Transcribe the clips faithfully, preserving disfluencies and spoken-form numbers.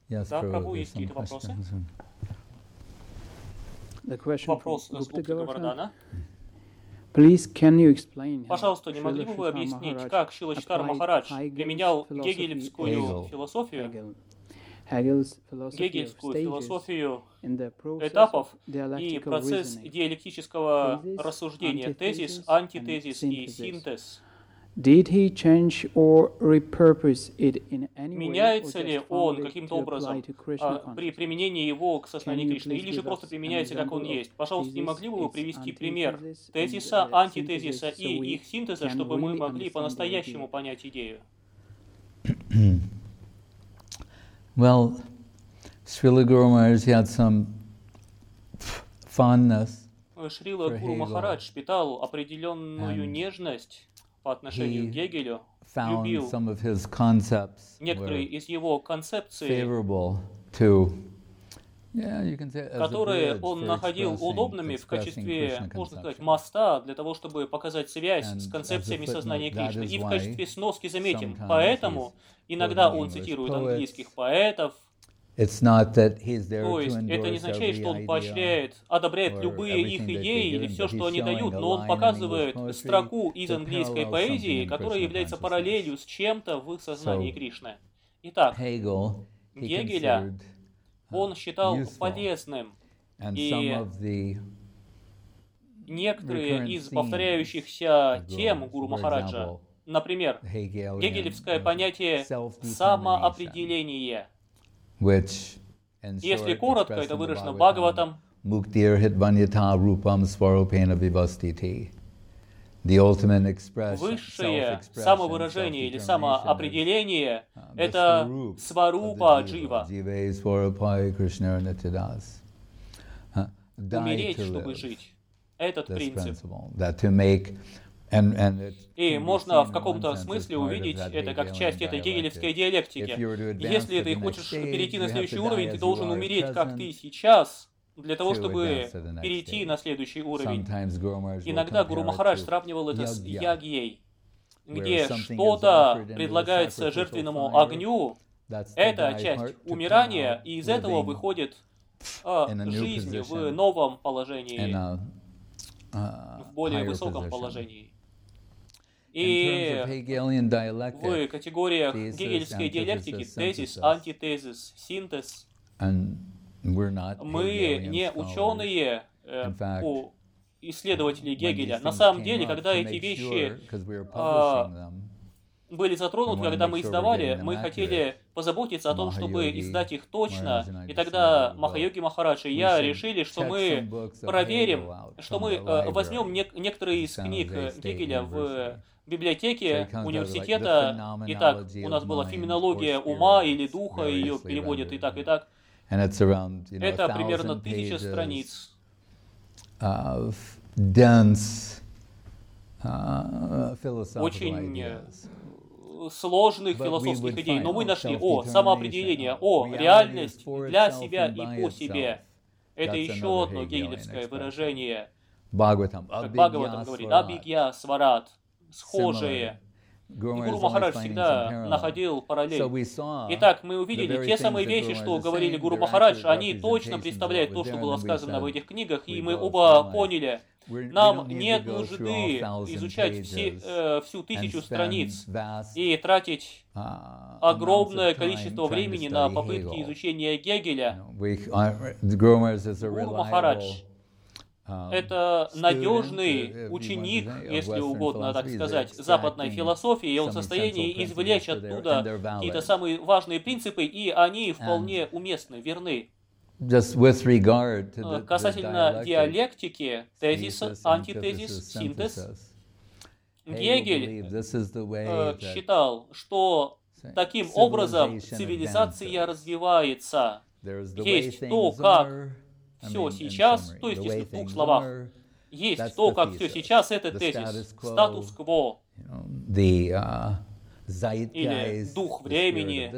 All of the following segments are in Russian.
Yes, Да, Prabhu, Прабhu, there's есть some какие-то вопросы? questions. The question Вопрос from с Gupta Гупты Govardhan. Гавардана. Please, can you explain how Пожалуйста, не могли Srila бы вы Shishar объяснить, Maharaj как Шрила Читар applied Махарадж Hegel's применял philosophy, гегелевскую Hegel. философию, Hegel, Hegel's philosophy of гегельскую stages философию in the process этапов of и dialectical процесс reasoning, диалектического thesis, рассуждения, тезис, antithesis, and антитезис и synthesis. синтез. Did he change or repurpose it in any way, or Меняется ли just он found it каким-то to apply образом to Krishna а, при consciousness? применении его к Can сознанию you Кришны, please или же give просто us an применяется, как он example of есть? Пожалуйста, не thesis, могли бы вы its привести пример antithesis, and тезиса, uh, антитезиса synthesis, so и we их синтеза, can чтобы мы really могли understand the по-настоящему idea? понять идею? Well, Srila Guru Maharaj had some fondness Шрила for Гуру Hegel. Махарадж питал определенную And нежность по отношению к he Гегелю, found любил some of his concepts некоторые were из его концепций, favorable to, yeah, you can say, as a которые bridge он for находил expressing, удобными в expressing качестве, Krishna можно сказать, conception. моста для того, чтобы показать связь And с as a концепциями footnote, сознания that Кришны. is И в why качестве сноски заметим, sometimes поэтому he's иногда quoting он English цитирует poets. английских поэтов. It's not that he's there То to есть это не endorse означает, every что он idea поощряет, одобряет or любые их everything that they идеи give или him, все, but что he's они showing дают, a но он line in English показывает poetry строку из that английской parallels something поэзии, in которая Krishna является consciousness. параллелью с чем-то в их сознании So, Кришны. Итак, Hegel, he Гегеля considered он считал useful. полезным, And some и of the некоторые recurrent из themes повторяющихся of тем Guru, Гуру for Махараджа, example, например, Hegelian гегелевское uh, понятие self-determination, самоопределения. which, in Если short, коротко, expressed это in the выражено в Bhagavatam, Бхагаватам, Muktir hitvanyata rupam svarupena vivastiti. The ultimate expression, высшее self-expression, самовыражение или self-determination is самоопределение uh, – the это swarup of the сварупа jiva. джива. Jiva is svarupai Krishna nityadas. Uh, Die Умереть, to чтобы live. жить. Этот This принцип. principle, that to make, and, and it И can be можно seen в in каком-то one sense as смысле part of увидеть that это как Hegelian часть этой dialectic. гегелевской If диалектики. you were to advance Если to ты the next хочешь stage, перейти на you have следующий to уровень, die ты as you должен are at умереть, как ты present сейчас, для того, to чтобы advance to the next перейти stage. на следующий уровень. Sometimes Guru Maharaj will Иногда Гуру compare it Махарадж to сравнивал это с yagya, ягьей, where где something is что-то offered into the предлагается sacrificial жертвенному fire. огню. That's the Это die часть part to come умирания, out и из этого living выходит а, in a new жизнь в position, новом in положении, a uh, в более higher высоком position. положении. In terms of И Hegelian в dialectic, категориях thesis, гегельской диалектики antithesis, тезис, synthesis. антитезис, синтез, and we're not мы Hegelian не scholars. ученые э, In fact, по исследователи when Гегеля. these На things самом came деле, up, когда to эти make вещи sure, 'cause we were а, publishing them, были we затронуты, wanted to когда make мы sure we're издавали, getting them мы accurate. хотели позаботиться о том, чтобы Mahayogi издать их точно. Maharaj and I И тогда decided, Махайоги well, Махарадж и we я should решили, что check мы some books of проверим, Hegel out что from мы the э, library возьмем нек- некоторые of из San книг Jose э, State Гегеля в University. библиотеке So it comes out like the университета. Итак, phenomenology у of нас была mind феноменология or ума spirit, или духа, ее variously переводят и rendered. так, и так. And it's around, you know, a Это примерно thousand тысяча pages страниц. of dense uh, philosophical Очень ideas. сложных But we философских would идей, find но мы нашли о self-determination, самоопределение, о reality реальность is for для itself себя and и by по itself. себе. Это That's еще another одно Hegelian гегелевское expression. выражение, Bhagavatam, как Бхагаватам abhigya говорит, swarat. абигья, сварат, схожие. Similar. И Guru Гуру Maharaj always Махарадж finding some всегда parallel. находил So параллель. we saw Итак, мы the увидели very те things самые that вещи, Guru что Maharaj is говорили saying, Гуру they're Махарадж, accurate они точно representations of what представляют was то, что there, было and then we сказано в said, этих книгах, и we мы both оба realized поняли, we're- we нам don't need нет to go through all нужды thousand изучать все, pages э, всю and тысячу spend страниц vast, и тратить uh, amounts огромное of time количество trying to времени на study попытки Hegel. изучения You Гегеля. know, we, uh, the Guru Maharaj is a Гуру reliable Махарадж um, это student, надежный if you want to ученик, say, of если Western угодно так philosophy. He's сказать, западной extracting философии, и он в some состоянии essential извлечь principles for their- and оттуда they're valid. какие-то самые важные принципы, и они вполне уместны, верны. Just with regard to the, Э, the Касательно dialectic, диалектики, тезиса, thesis, антитезис, antithesis, синтез, synthesis, Hegel Гегель believed this is the way э, that считал, что таким образом civilization цивилизация advances. развивается. there's the way Есть то, things как are, I все mean, in сейчас, summary, то есть, the если way в двух things словах, are, есть that's то, the как все thesis. сейчас, это The тезис, status quo, статус-кво. you know, the uh, или дух времени,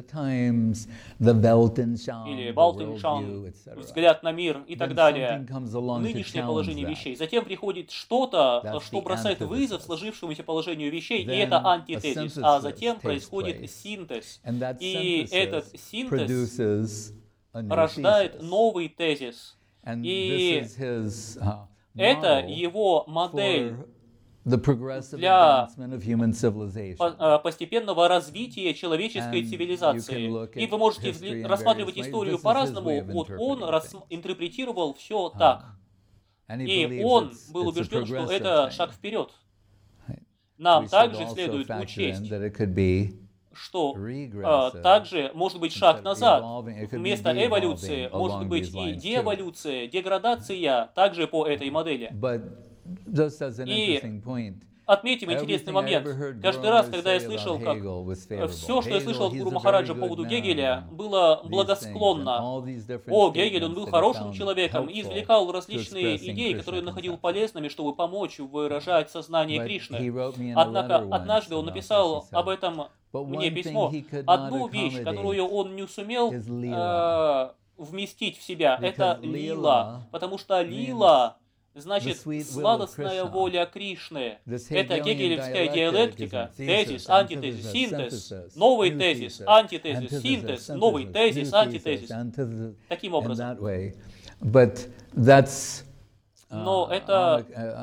или Weltanschauung, взгляд на мир и так далее, нынешнее положение вещей. Затем приходит что-то, что бросает вызов сложившемуся положению вещей, и это антитезис. А затем происходит синтез. И этот синтез рождает новый тезис. И это его модель для постепенного развития человеческой цивилизации. И вы можете рассматривать историю по-разному. Вот он интерпретировал все так. И он был убежден, что это шаг вперед. Нам также следует учесть, что а, также может быть шаг назад. Вместо эволюции может быть и деэволюция, деградация, также по этой модели. И отметим интересный момент. Каждый раз, когда я слышал, как все, что я слышал от Гуру Махараджа по поводу Гегеля, было благосклонно. О, Гегель, он был хорошим человеком и извлекал различные идеи, которые он находил полезными, чтобы помочь выражать сознание Кришны. Однако однажды он написал об этом мне письмо. Одну вещь, которую он не сумел э, вместить в себя, это лила. Потому что лила значит сладостная воля Кришны. Это гегелевская диалектика. Тезис, антитезис, синтез. Новый тезис, антитезис, синтез. Новый тезис, антитезис. Таким образом. Но это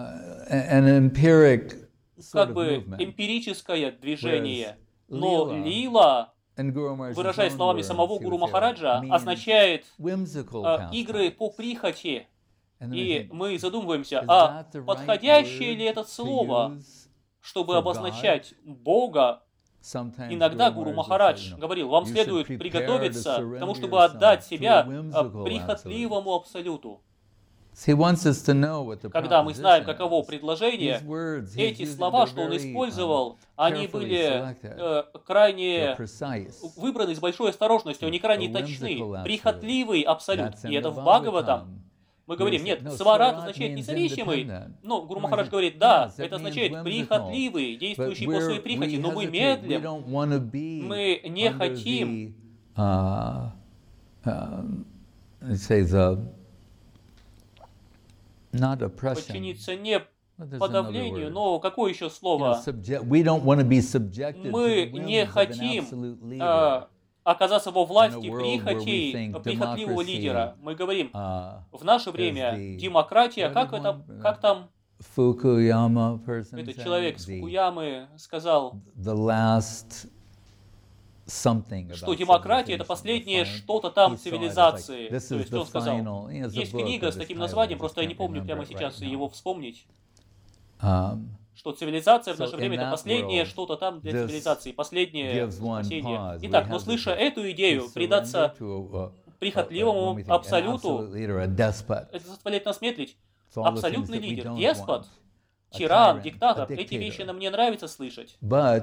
как бы эмпирическое движение. Но лила, выражаясь словами самого Гуру Махараджа, означает э, игры по прихоти. И мы задумываемся, а подходящее ли это слово, чтобы обозначать Бога? Иногда Гуру Махарадж говорил, вам следует приготовиться к тому, чтобы отдать себя прихотливому абсолюту. Когда мы знаем, каково предложение, эти слова, что он использовал, они были э, крайне выбраны с большой осторожностью, они крайне точны. Прихотливый абсолют. И это в Бхагаватам. Мы говорим, нет, сварат означает независимый. Но Гуру Махарадж говорит, да, это означает прихотливый, действующий по своей прихоти. Но мы медлим, мы не хотим подчиниться не подавлению, но какое еще слово? Мы не хотим а, оказаться во власти прихотей, прихотливого лидера. Мы говорим, в наше время демократия, как это, как там? Этот человек с Фукуямы сказал, что демократия — это последнее что-то там цивилизации. То есть он сказал, есть книга с таким названием, просто я не помню прямо сейчас его вспомнить, что цивилизация в наше время — это последнее что-то там для цивилизации, последнее спасение. Итак, но слыша эту идею, предаться прихотливому абсолюту, это заставляет нас медлить. Абсолютный лидер, деспот, тиран, диктатор, эти вещи нам не нравится слышать.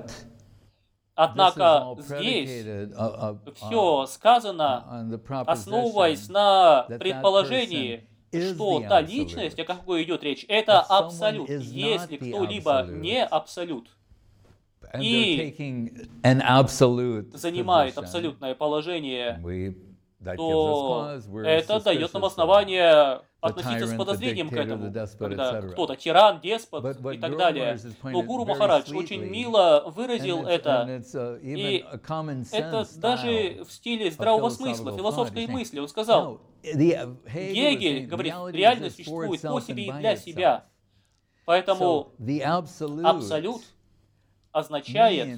Однако здесь все сказано, основываясь на предположении, что та личность, о какой идет речь, это абсолют. Если кто-либо не абсолют и занимает абсолютное положение, то это дает нам основание относиться с подозрением к этому, когда кто-то тиран, деспот и так далее. Но Гуру Махарадж очень мило выразил это, и это даже в стиле здравого смысла, философской мысли. Он сказал, Гегель говорит, реальность существует по себе и для себя. Поэтому абсолют означает,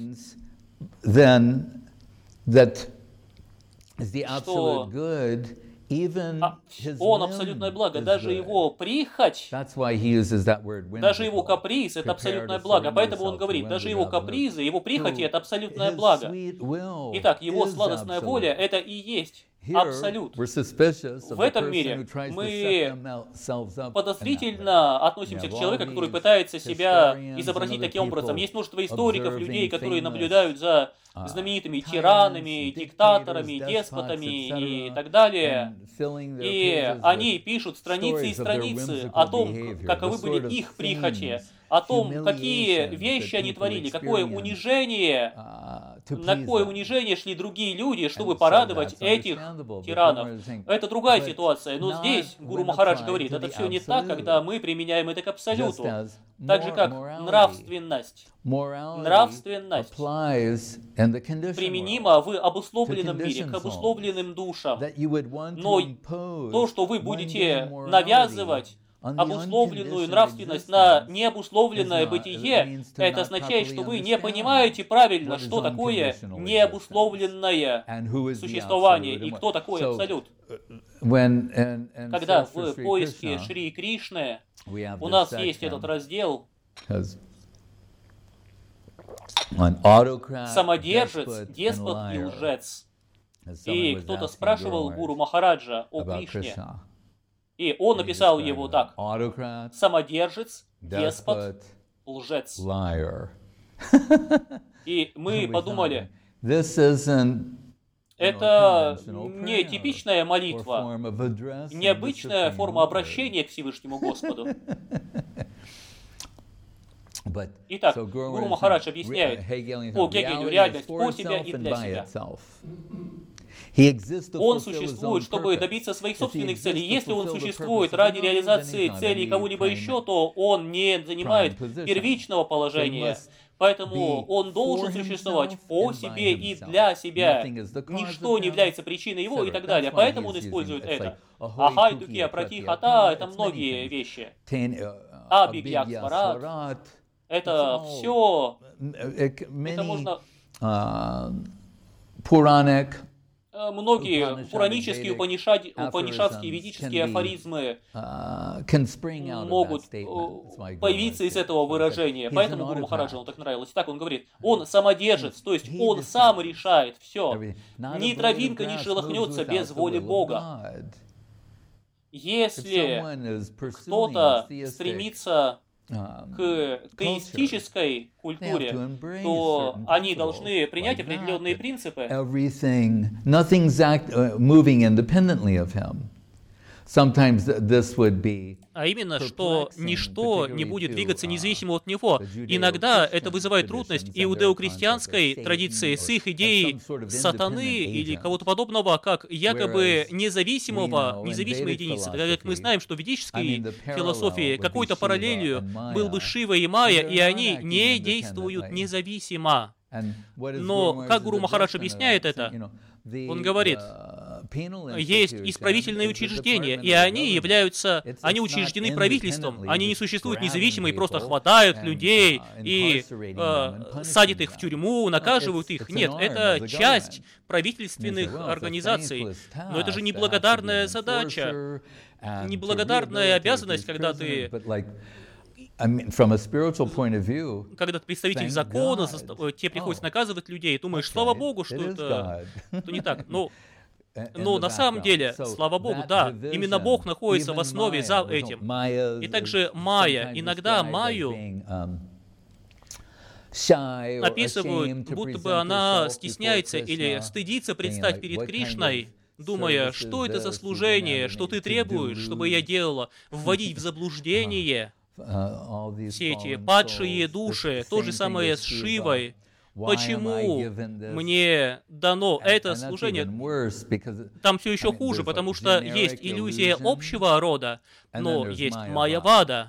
что он абсолютное благо, даже его прихоть, даже его каприз — это абсолютное благо. Поэтому он говорит, даже его капризы, его прихоти — это абсолютное благо. Итак, его сладостная воля — это и есть абсолют. В этом мире мы подозрительно относимся к человеку, который пытается себя изобразить таким образом. Есть множество историков, людей, которые наблюдают за знаменитыми тиранами, диктаторами, деспотами и так далее. И они пишут страницы и страницы о том, каковы были их прихоти, о том, какие вещи они творили, какое унижение, на какое унижение шли другие люди, чтобы порадовать этих тиранов. Это другая ситуация. Но здесь Гуру Махарадж говорит, это все не так, когда мы применяем это к абсолюту. Так же, как нравственность. Нравственность применима в обусловленном мире, к обусловленным душам. Но то, что вы будете навязывать обусловленную нравственность на необусловленное бытие, это означает, что вы не понимаете правильно, что такое необусловленное существование и кто такой Абсолют. Когда в поиске Шри Кришны у нас есть этот раздел «Самодержец, деспот и лжец». И кто-то спрашивал Гуру Махараджа о Кришне. И он написал его так: самодержец, деспот, лжец. И мы подумали, это не типичная молитва, необычная форма обращения к Всевышнему Господу. Итак, Гуру Махарадж объясняет по Гегелю реальность по себя и для себя. Он существует, чтобы добиться своих собственных целей. Если он существует ради реализации целей кого-либо еще, то он не занимает первичного положения. Поэтому он должен существовать по себе и для себя. Ничто не является причиной его и так далее. Поэтому он использует это. Ахай, дуки, апрати, хата, это многие вещи. Абигьяк, сварат. Это все, это можно... Пуранек. Многие пуранические, упанишад, упанишадские, ведические афоризмы могут появиться из этого выражения. Поэтому Гуру Махараджу он так нравилось. Так он говорит, он самодержец, то есть он сам решает все. Ни травинка не шелохнется без воли Бога. Если кто-то стремится к теистической культуре, то они должны принять определенные принципы. А именно, что ничто не будет двигаться независимо от него. Иногда это вызывает трудность иудео-христианской традиции с их идеей сатаны или кого-то подобного, как якобы независимого, независимой единицы. Так как мы знаем, что в ведической философии какой-то параллелью был бы Шива и Майя, и они не действуют независимо. Но как Гуру Махарадж объясняет это? Он говорит, есть исправительные учреждения, и они являются, они учреждены правительством, они не существуют независимо и просто хватают людей и э, садят их в тюрьму, наказывают их. Нет, это часть правительственных организаций. Но это же неблагодарная задача, неблагодарная обязанность, когда ты... Когда ты представитель закона, тебе приходится наказывать людей, и думаешь, слава Богу, что это, это не так. Но, но на самом деле, слава Богу, да, именно Бог находится в основе за этим. И также Майя. Иногда Майю описывают, будто бы она стесняется или стыдится предстать перед Кришной, думая, что это за служение, что ты требуешь, чтобы я делала, вводить в заблуждение все эти падшие души, то же самое с Шивой. Почему мне дано это служение? Там все еще хуже, потому что есть иллюзия общего рода, но есть майявада.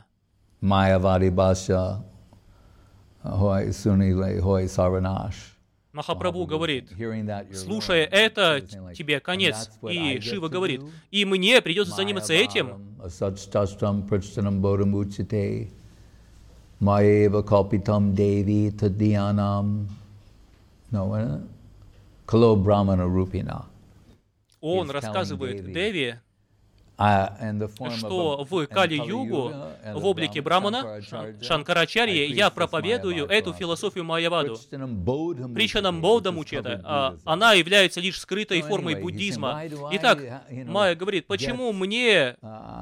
Махапрабху говорит, слушая это, тебе конец. И Шива говорит, и мне придется заниматься этим. Он рассказывает Деви, что в Кали-югу, в облике Брамана, Шанкарачарьи, я проповедую эту философию майяваду. Причанам Бодхам учета, а она является лишь скрытой формой буддизма. Итак, Майя говорит, почему мне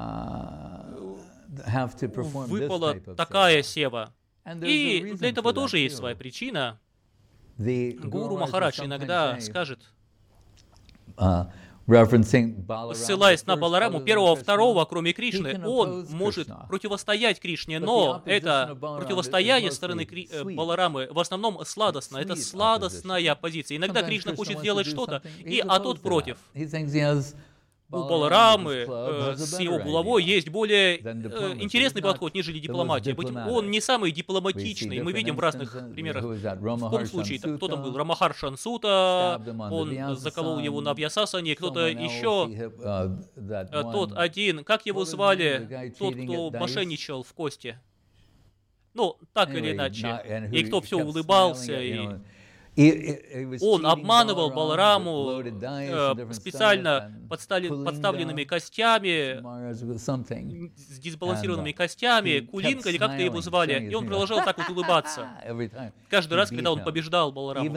выпала такая сева? И для этого тоже есть своя причина. Гуру Махарадж иногда скажет, ссылаясь на Балараму, первого, второго, кроме Кришны, он может противостоять Кришне, но это противостояние со стороны Кри... Баларамы в основном сладостно, это сладостная позиция. Иногда Кришна хочет сделать что-то, и а тот против. У Баларамы э, с его булавой есть более э, интересный подход, нежели дипломатия. Быть, он не самый дипломатичный. Мы видим в разных примерах. В каком случае? Кто там был? Рамахар Шансута, он заколол его на Абьясасане, кто-то еще, тот один, как его звали, тот, кто мошенничал в кости. Ну, так или иначе. И кто все улыбался, и... Он обманывал Балараму э, специально подстали, подставленными костями, с дисбалансированными костями, Кулинга или как-то его звали, и он продолжал так вот улыбаться. Каждый раз, когда он побеждал Балараму.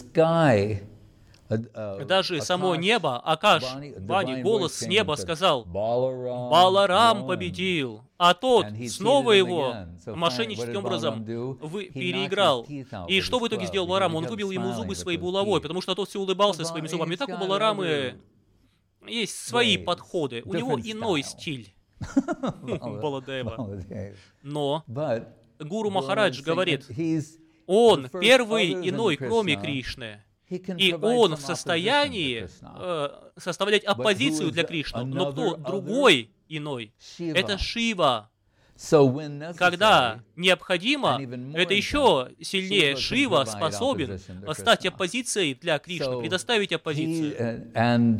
Даже само небо, Акаш, Вани, голос с неба сказал: «Баларам победил», а тот снова его мошенническим образом вы переиграл. И что в итоге сделал Баларам? Он выбил ему зубы своей булавой, потому что тот все улыбался своими зубами. И так у Баларамы есть свои подходы, у него иной стиль. Баладева. Но Гуру Махарадж говорит, он первый иной, кроме Кришны. И он в состоянии э, составлять оппозицию для Кришны. Но кто другой иной? Это Шива. Когда необходимо, это еще сильнее Шива способен стать оппозицией для Кришны, предоставить оппозицию.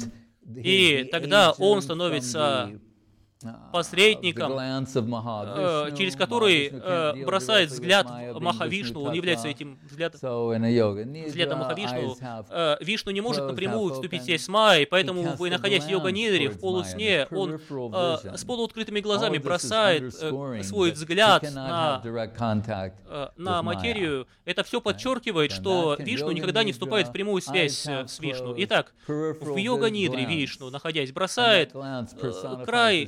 И тогда он становится посредником, э, через который э, бросает взгляд Махавишну, он является этим взглядом, взглядом Махавишну. Э, Вишну не может напрямую вступить в связь с Майей, поэтому, вы, находясь в йога-нидре, в полусне, он э, с полуоткрытыми глазами бросает э, свой взгляд на, э, на материю. Это все подчеркивает, что Вишну никогда не вступает в прямую связь с Вишну. Итак, в йога-нидре Вишну, находясь, бросает э, край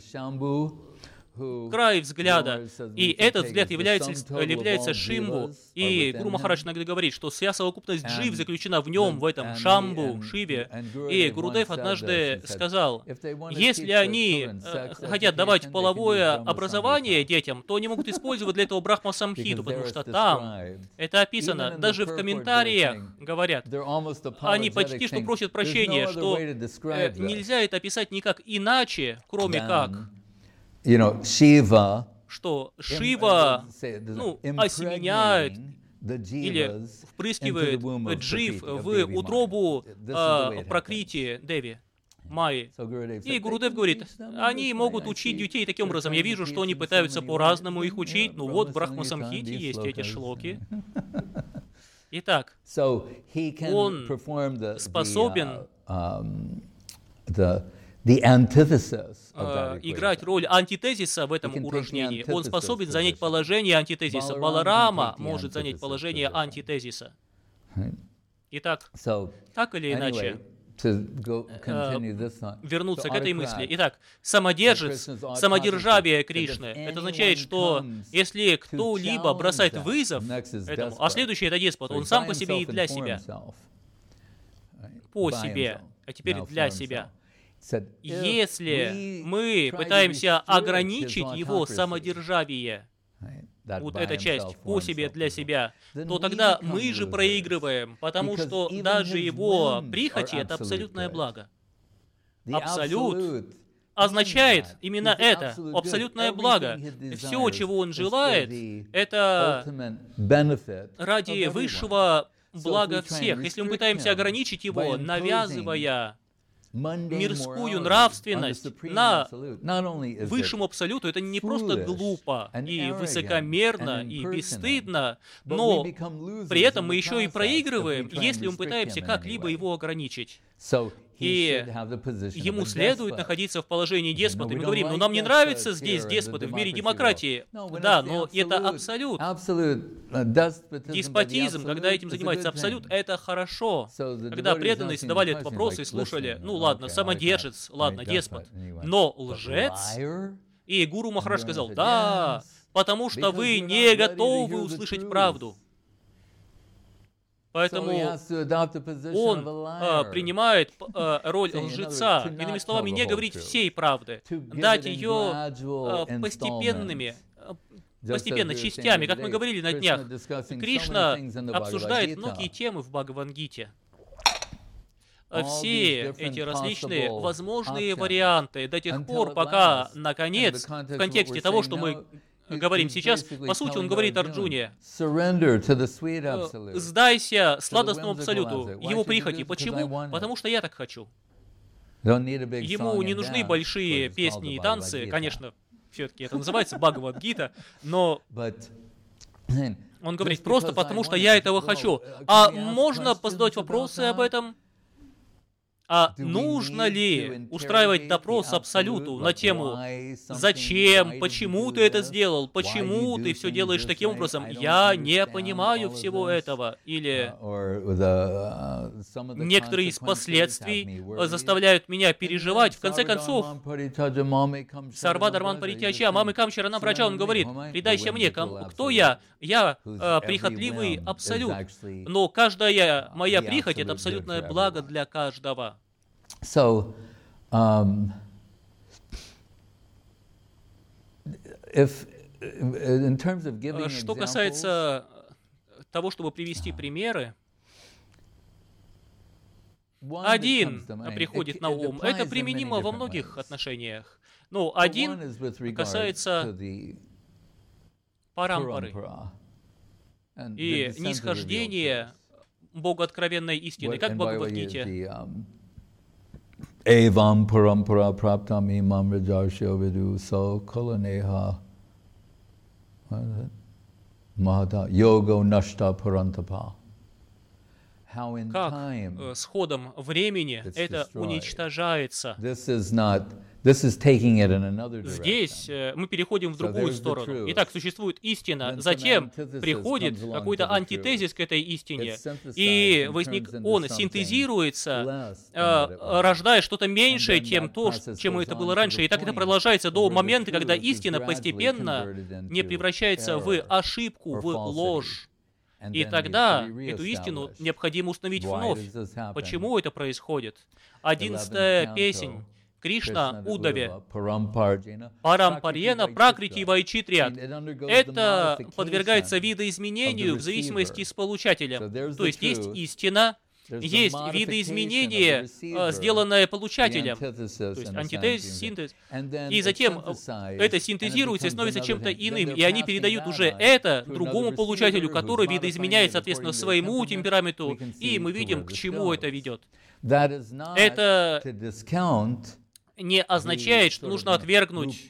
край взгляда, и этот взгляд является, является Шимбу, и Гуру Махарадж иногда говорит, что вся совокупность джив заключена в нем, в этом Шамбу, Шиве, и Гурудев однажды сказал, если они э, хотят давать половое образование детям, то они могут использовать для этого Брахма-самхиту, потому что там это описано, даже в комментариях говорят, они почти что просят прощения, что э, нельзя это описать никак иначе, кроме как You know, Shiva, что Шива ну, осеменяет или впрыскивает джив в утробу э, Пракрити Деви, Майи. И Гурудев говорит, они могут учить детей таким образом. Я вижу, что они пытаются по-разному их учить. Ну вот в Брахма-самхите есть эти шлоки. Итак, он способен The antithesis of э, that играть роль антитезиса в этом упражнении. Он способен занять положение антитезиса. Баларама может занять положение антитезиса. Итак, так или иначе, э, вернуться к этой мысли. Итак, самодержец, самодержавие Кришны. Это означает, что если кто-либо бросает вызов этому, а следующий это деспот, он сам по себе и для себя. По себе, а теперь для себя. Если мы пытаемся ограничить его самодержавие, вот эта часть по себе для себя, то тогда мы же проигрываем, потому что даже его прихоти — это абсолютное благо. Абсолют означает именно это, абсолютное благо. Все, чего он желает, это ради высшего блага всех. Если мы пытаемся ограничить его, навязывая мирскую нравственность на высшему абсолюту, это не просто глупо и высокомерно и бесстыдно, но при этом мы еще и проигрываем, если мы пытаемся как-либо его ограничить. И ему следует находиться в положении деспота. Мы говорим, ну нам не нравится здесь деспоты, в мире демократии. Да, но это абсолют. Деспотизм, когда этим занимается абсолют, это хорошо. Когда преданные задавали этот вопрос и слушали, ну ладно, самодержец, ладно, деспот, но лжец? И Гуру Махарадж сказал, да, потому что вы не готовы услышать правду. Поэтому он э, принимает э, роль лжеца. Иными словами, не говорить всей правды, дать ее э, постепенными, э, постепенно, частями. Как мы говорили на днях, Кришна обсуждает многие темы в Бхагавад-гите. Все эти различные возможные варианты до тех пор, пока, наконец, в контексте того, что мы говорим сейчас, по сути, он говорит Арджуне: «Сдайся сладостному абсолюту, его прихоти». Почему? Потому что я так хочу. Ему не нужны большие песни и танцы, конечно, все-таки это называется Бхагавад-гита, но он говорит просто потому, что я этого хочу. А можно задать вопросы об этом? А нужно ли устраивать допрос Абсолюту на тему «Зачем? Почему ты это сделал? Почему ты все делаешь таким образом? Я не понимаю всего этого». Или некоторые из последствий заставляют меня переживать. В конце концов, Сарва-дарман паритьяча, мамы Камчара Набраджа, он говорит: «Предайся мне, кто я? Я э, прихотливый Абсолют, но каждая моя прихоть — это абсолютное благо для каждого». So, um, if, in terms of giving Что касается того, чтобы привести примеры, один приходит на ум. Это применимо во многих отношениях. Но один касается парампары и нисхождения Бога откровенной истины, как в Бхагавад-гите. Evam parampara praptam imam rajarsho vidu so kolaneha mahata yoga nashta parantapa. Как с ходом времени это уничтожается. Здесь мы переходим в другую сторону. Итак, существует истина, затем приходит какой-то антитезис к этой истине, и возник, он синтезируется, рождая что-то меньшее, чем то, чем это было раньше. И так это продолжается до момента, когда истина постепенно не превращается в ошибку, в ложь. И тогда эту истину необходимо установить вновь. Почему это происходит? Одиннадцатая песнь. Кришна Удаве. Парампарьена пракрити вайчитрят. Это подвергается видоизменению в зависимости с получателем. То есть есть истина, есть видоизменение, сделанное получателем, то есть антитез, синтез, и затем это синтезируется и становится чем-то иным, и они передают уже это другому получателю, который видоизменяет, соответственно, своему темпераменту, и мы видим, к чему это ведет. Это не означает, что нужно отвергнуть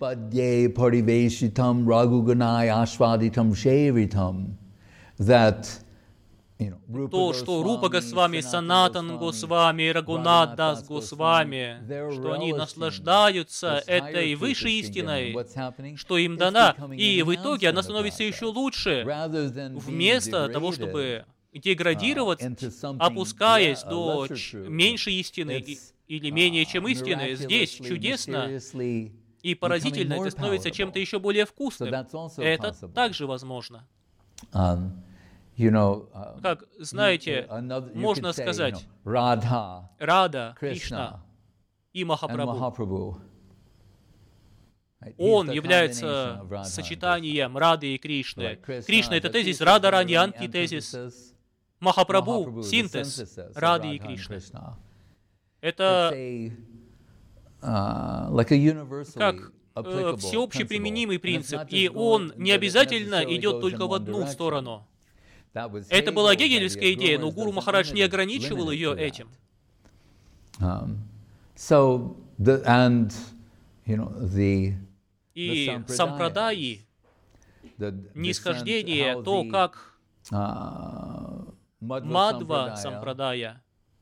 то, что Рупа Госвами, Санатан Госвами, Рагунат Дас Госвами, что они наслаждаются этой высшей истиной, что им дана, и в итоге она становится еще лучше, вместо того, чтобы деградировать, опускаясь до меньшей истины или менее чем истины. Здесь чудесно и поразительно это становится чем-то еще более вкусным. Это также возможно. Как, знаете, можно сказать, Рада, Кришна и Махапрабху. Он является сочетанием Рады и Кришны. Кришна — это тезис, Рада Рани — антитезис. Махапрабху — синтез Рады и Кришны. Это как э, всеобщий применимый принцип, и он не обязательно идет только в одну сторону. Это была гегелевская идея, но Гуру Махарадж не ограничивал ее этим. И сампрадаи, нисхождение, то, как Мадва сампрадая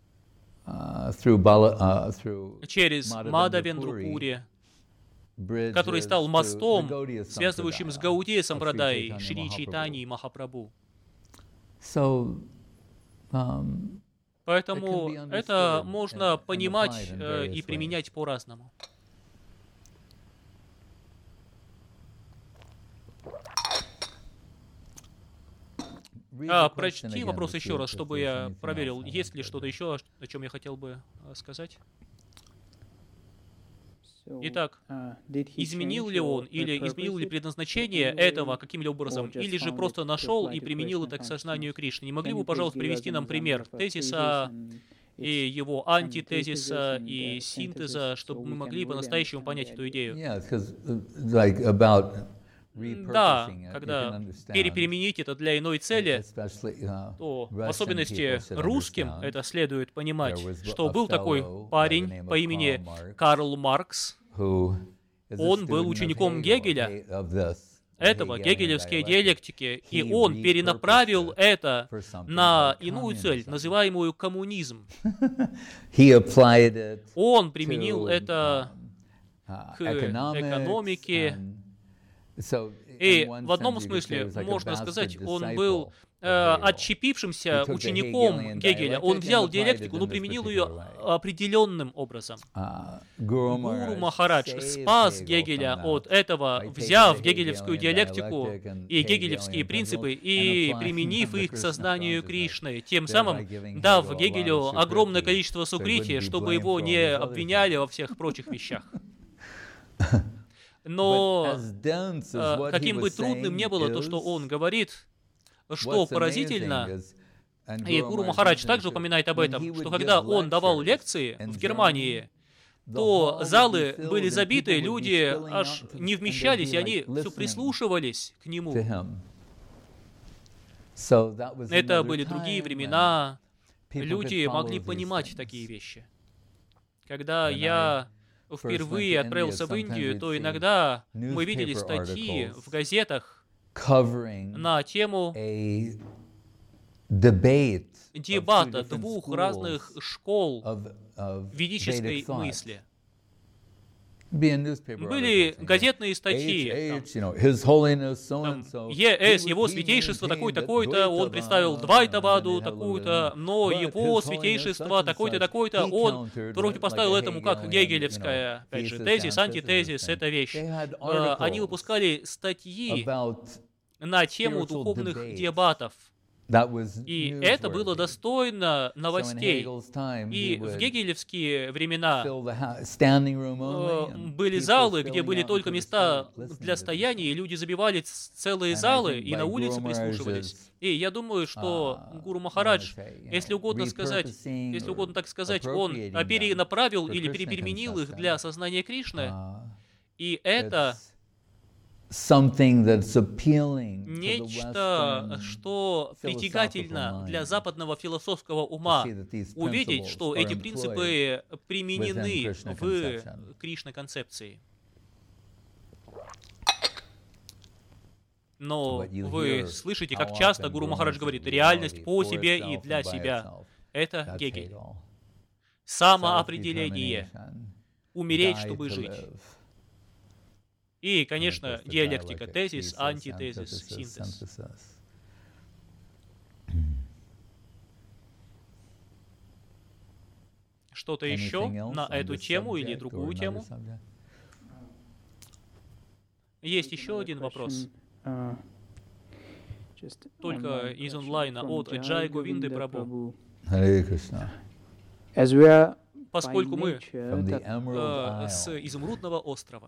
через Мадавендру Пури, который стал мостом, связывающим с Гаудия сампрадаей, Шри Чайтаньи и Махапрабху. So, um, Поэтому это можно понимать э, и применять по-разному. А, прочти вопрос еще раз, чтобы я проверил, есть ли что-то еще, о чем я хотел бы сказать. Итак, изменил ли он или изменил ли предназначение этого каким-либо образом, или же просто нашел и применил это к сознанию Кришны? Не могли бы, пожалуйста, привести нам пример тезиса и его антитезиса и синтеза, чтобы мы могли по-настоящему понять эту идею? Да, когда переприменить это для иной цели, то в особенности русским это следует понимать, что был такой парень по имени Карл Маркс. Он был учеником Гегеля, этого гегелевской диалектики, и он перенаправил это на иную цель, называемую коммунизм. Он применил это к экономике. И в одном смысле, можно сказать, он был э, отщепившимся учеником Гегеля. Он взял диалектику, но применил ее определенным образом. Гуру Махарадж спас Гегеля от этого, взяв гегелевскую диалектику и гегелевские принципы и применив их к сознанию Кришны, тем самым дав Гегелю огромное количество сукрити, чтобы его не обвиняли во всех прочих вещах. Но э, каким бы трудным ни было то, что он говорит, что поразительно, и Гуру Махарадж также упоминает об этом, что когда он давал лекции в Германии, то залы были забиты, люди аж не вмещались, и они все прислушивались к нему. Это были другие времена, люди могли понимать такие вещи. Когда я впервые отправился в Индию, то иногда мы видели статьи в газетах на тему дебата двух разных школ ведической мысли. Были газетные статьи, там, ЕС, его святейшество такой-такой-то, он представил Двайтаваду такую-то, но его святейшество такой-то, такой-то, он противопоставил этому как гегелевская, опять же, тезис, антитезис, это вещь. Они выпускали статьи на тему духовных дебатов. И это было достойно новостей. И в гегелевские времена были залы, где были только места для стояния, и люди забивали целые залы и на улице прислушивались. И я думаю, что Гуру Махарадж, если угодно сказать, если угодно так сказать, он перенаправил или перепеременил их для сознания Кришны, и это нечто, что притягательно для западного философского ума, увидеть, что эти принципы применены в Кришна-концепции. Но вы слышите, как часто Гуру Махарадж говорит, реальность по себе и для себя. Это Гегель. Самоопределение. Умереть, чтобы жить. И, конечно, диалектика, тезис, антитезис, синтез. Что-то еще на эту тему или другую тему? Есть еще один вопрос. Только из онлайна от Джай Говинды Прабху. Поскольку мы э, с Изумрудного острова,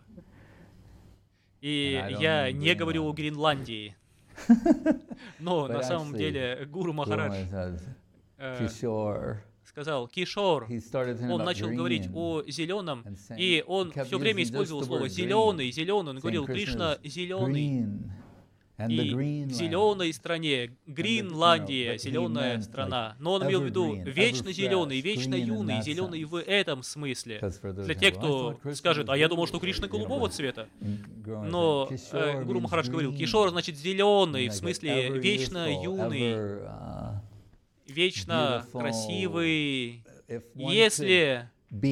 и я не говорю о Гренландии, но на самом деле Гуру Махарадж э, сказал Кишор, он начал говорить о зеленом, и он все время использовал слово зеленый, зеленый, он говорил Кришна зеленый. И в зеленой стране, Гренландия, зеленая страна. Но он имел в виду вечно зеленый, вечно юный, зеленый в этом смысле. Для тех, кто скажет, а я думал, что Кришна голубого цвета. Но э, Гуру Махарадж говорил, Кишор значит зеленый, в смысле вечно юный, вечно красивый. Если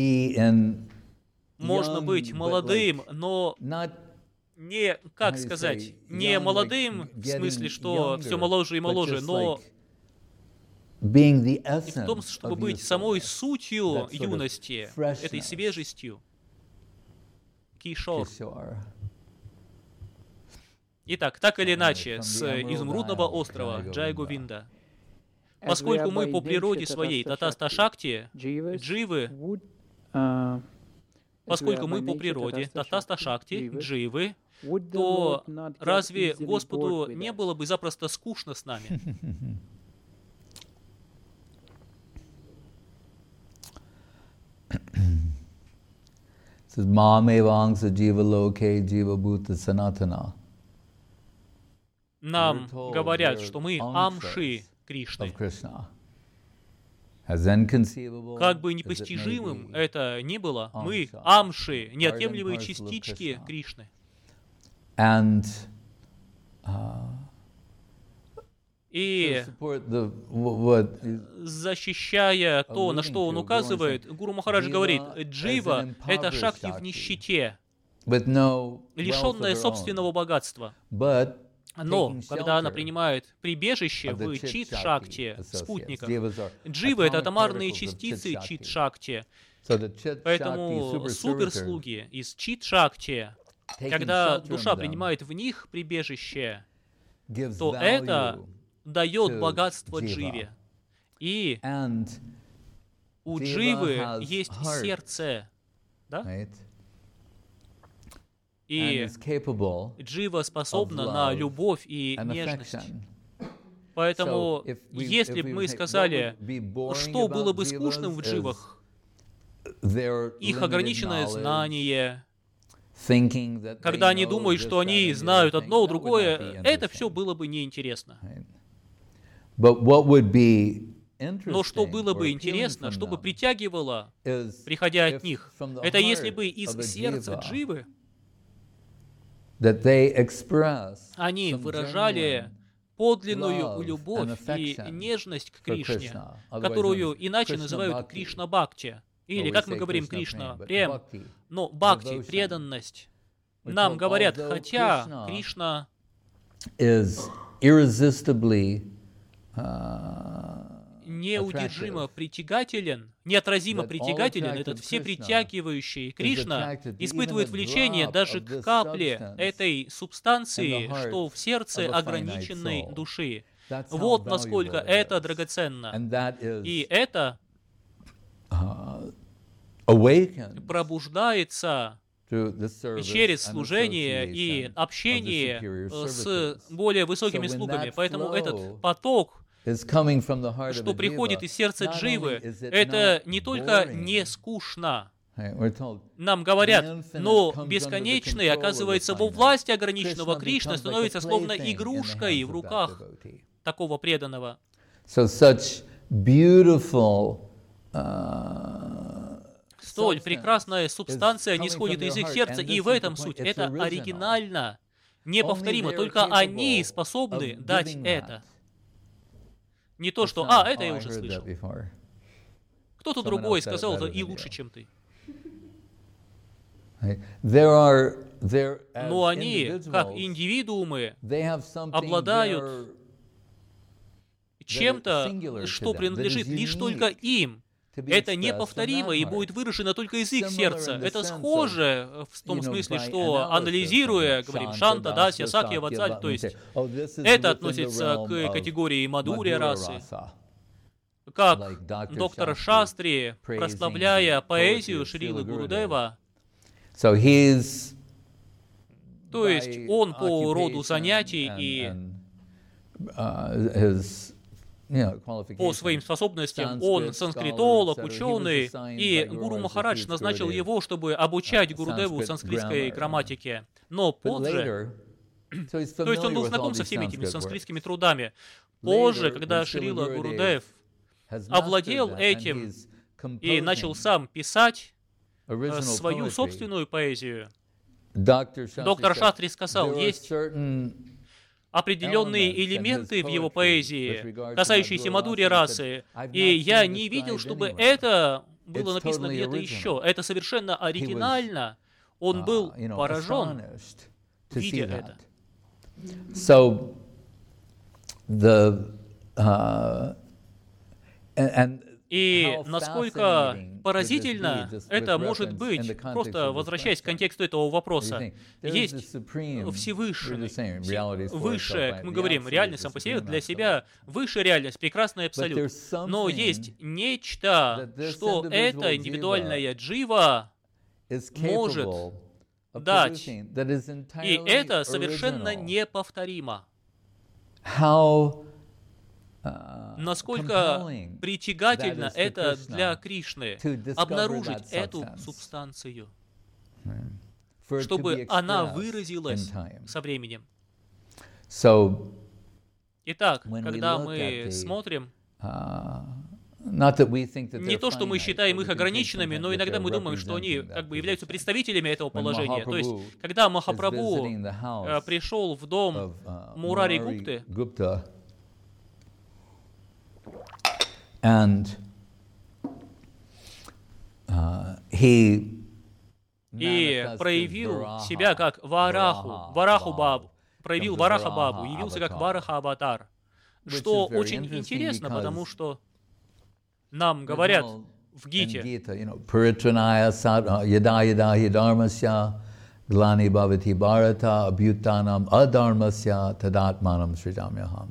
можно быть молодым, но не, как сказать, не молодым, в смысле, что все моложе и моложе, но и в том, чтобы быть самой сутью юности, этой свежестью. Кишор. Итак, так или иначе, с изумрудного острова Джай Говинда, поскольку мы по природе своей Татаста Шакти, дживы, поскольку мы по природе Татаста Шакти, дживы, то разве Господу не было бы запросто скучно с нами? Нам говорят, что мы амши Кришны. Как бы непостижимым это ни было, мы амши, неотъемлемые частички Кришны. And, И защищая то, на что он указывает, Гуру Махарадж говорит, джива — это шакти в нищете, лишенная собственного богатства. Но, когда она принимает прибежище в чит-шакти, спутниках, дживы — это атомарные частицы чит-шакти. Поэтому суперслуги из чит-шакти, когда душа принимает в них прибежище, то это дает богатство дживе. И у дживы есть сердце, да? И джива способна на любовь и нежность. Поэтому, если бы мы сказали, что было бы скучным в дживах, их ограниченное знание, когда они думают, что они знают одно, другое, это все было бы неинтересно. Но что было бы интересно, что бы притягивало, приходя от них, это если бы из сердца дживы они выражали подлинную любовь и нежность к Кришне, которую иначе называют Кришна-бхакти, или, как мы говорим, Кришна-прем, но бхакти, преданность. Нам говорят, хотя Кришна неудержимо притягателен, неотразимо притягателен, этот всепритягивающий Кришна испытывает влечение даже к капле этой субстанции, что в сердце ограниченной души. Вот насколько это драгоценно. И это пробуждается через служение и общение с более высокими слугами. Поэтому этот поток, что приходит из сердца дживы, это не только не скучно. Нам говорят, но бесконечный, оказывается, во власти ограниченного Кришны становится словно игрушкой в руках такого преданного. Столь прекрасная субстанция не сходит из их сердца, и в этом суть. Это оригинально, неповторимо. Только они способны дать это. Не то, что «а, это я уже слышал». Кто-то другой сказал это и лучше, чем ты. Но они, как индивидуумы, обладают чем-то, что принадлежит лишь только им. Это неповторимо и будет выражено только из их сердца. Это схоже в том смысле, что, анализируя, говорим, Шанта, Дасья, Сакья, Ватсаль, то есть это относится к категории Мадхурья расы. Как доктор Шастри, прославляя поэзию Шрилы Гурудева, то есть он по роду занятий и по своим способностям, он санскритолог, ученый, и Гуру Махарадж назначил его, чтобы обучать Гурудеву санскритской грамматике. Но позже, то есть он был знаком со всеми этими санскритскими трудами. Позже, когда Шрила Гурудев овладел этим и начал сам писать свою собственную поэзию, доктор Шастри сказал, есть определенные элементы в его поэзии, касающиеся Мадхурья расы, и я не видел, чтобы это было написано где-то еще. Это совершенно оригинально. Он был поражен, видя это. И насколько поразительно это может быть, просто возвращаясь к контексту этого вопроса, есть Всевышний, высшее, как мы говорим, реальность сам по себе, для себя высшая реальность, прекрасный абсолют. Но есть нечто, что эта индивидуальная джива может дать, и это совершенно неповторимо. Насколько притягательно это для Кришны обнаружить эту субстанцию, чтобы она выразилась со временем. Итак, когда мы смотрим, не то, что мы считаем их ограниченными, но иногда мы думаем, что они как бы являются представителями этого положения. То есть, когда Махапрабху э, пришел в дом Мурари Гупты, And uh, he и проявил себя как Вараху, Вараху Бабу, проявил Вараха Бабу, явился как Вараха Аватар, что очень интересно, потому что нам говорят в Гите, Glani Bhavati Bharata Abhyutanam Adharmasya Tadatmanam Srijamyaham.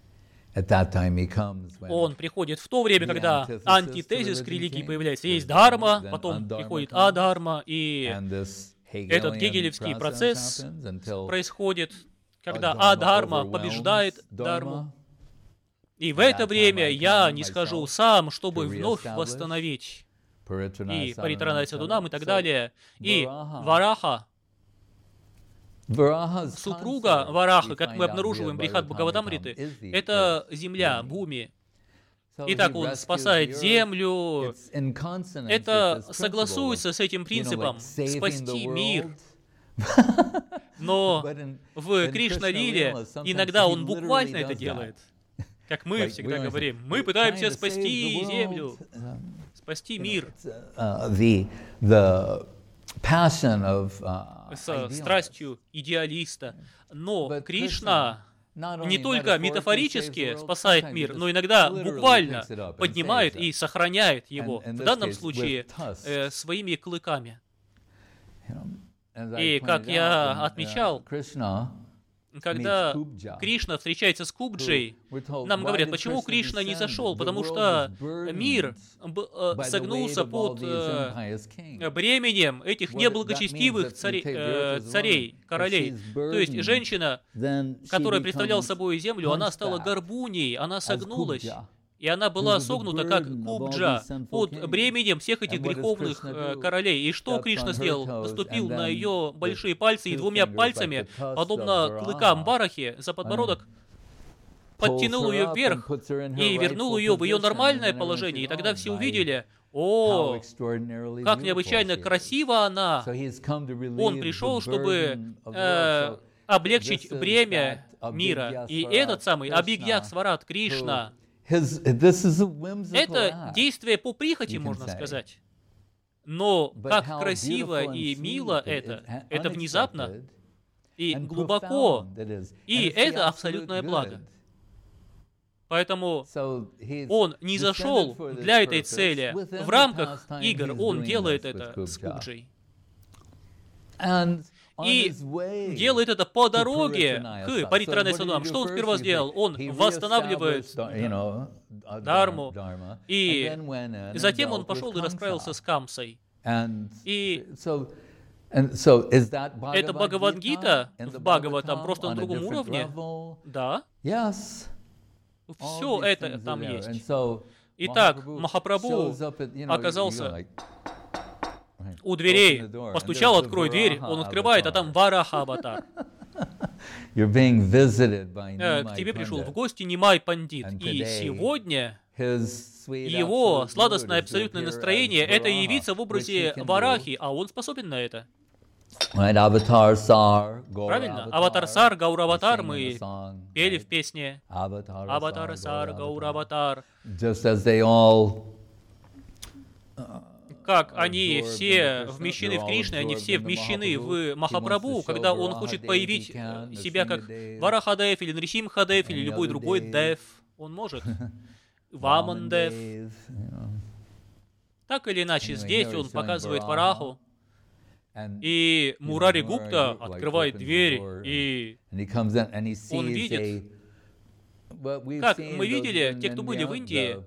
Он приходит в то время, когда антитезис к религии появляется. Есть дхарма, потом приходит адхарма, и этот гегелевский процесс происходит, когда адхарма побеждает дхарму. И в это время я нисхожу сам, чтобы вновь восстановить и паритранай садунам и так далее. И Вараха, супруга Вараха, как мы обнаруживаем в Брихат Бхагаватамриты, это земля, Бхуми. Итак, он спасает землю. Это согласуется с этим принципом спасти мир. Но в Кришна-лиле иногда он буквально это делает. Как мы всегда говорим, мы пытаемся спасти землю, спасти мир. С страстью идеалиста. Но Кришна не только метафорически спасает мир, но иногда буквально поднимает и сохраняет его, в данном случае э, своими клыками. И, как я отмечал, когда Кришна встречается с Кубджей, нам говорят, почему Кришна не зашел, потому что мир согнулся под бременем этих неблагочестивых царей, э, царей, королей. То есть женщина, которая представляла собой землю, она стала горбуней, она согнулась. И она была согнута, как Кубджа, под бременем всех этих греховных э, королей. И что Кришна сделал? Наступил на ее большие пальцы и двумя пальцами, подобно клыкам Варахи, за подбородок, подтянул ее вверх и вернул ее в ее нормальное положение. И тогда все увидели, о, как необычайно красива она. Он пришел, чтобы э, облегчить бремя мира. И этот самый Абхигьяк Сварат Кришна, это действие по прихоти, можно сказать. Но как красиво и мило это, это внезапно и глубоко, и это абсолютное благо. Поэтому он не зашел для этой цели. В рамках игр он делает это с Кубджей. И делает это по дороге к Паритранай Садунам. Что он сперва сделал? Он восстанавливает Дхарму, и затем он пошел и расправился с Камсой. И это Бхагавад-гита в Бхагаватам просто на другом уровне? Да. Все это там есть. Итак, Махапрабху оказался у дверей, постучал, открой дверь, он открывает, а там Вараха Аватар. К тебе пришел в гости Нимай Пандит, и сегодня его сладостное абсолютное настроение — это явиться в образе Варахи, а он способен на это. Правильно? Аватар-сар, Гаураватар мы пели в песне. Аватар-сар, Гаураватар. Как они все вмещены в Кришне, они все вмещены в Махапрабху, когда он хочет появить себя как Варахадев или Нрисимхадев или любой другой Дев, он может. Вамандев. Так или иначе, здесь он показывает Вараху, и Мурари Гупта открывает дверь, и он видит, как мы видели, те, кто были в Индии,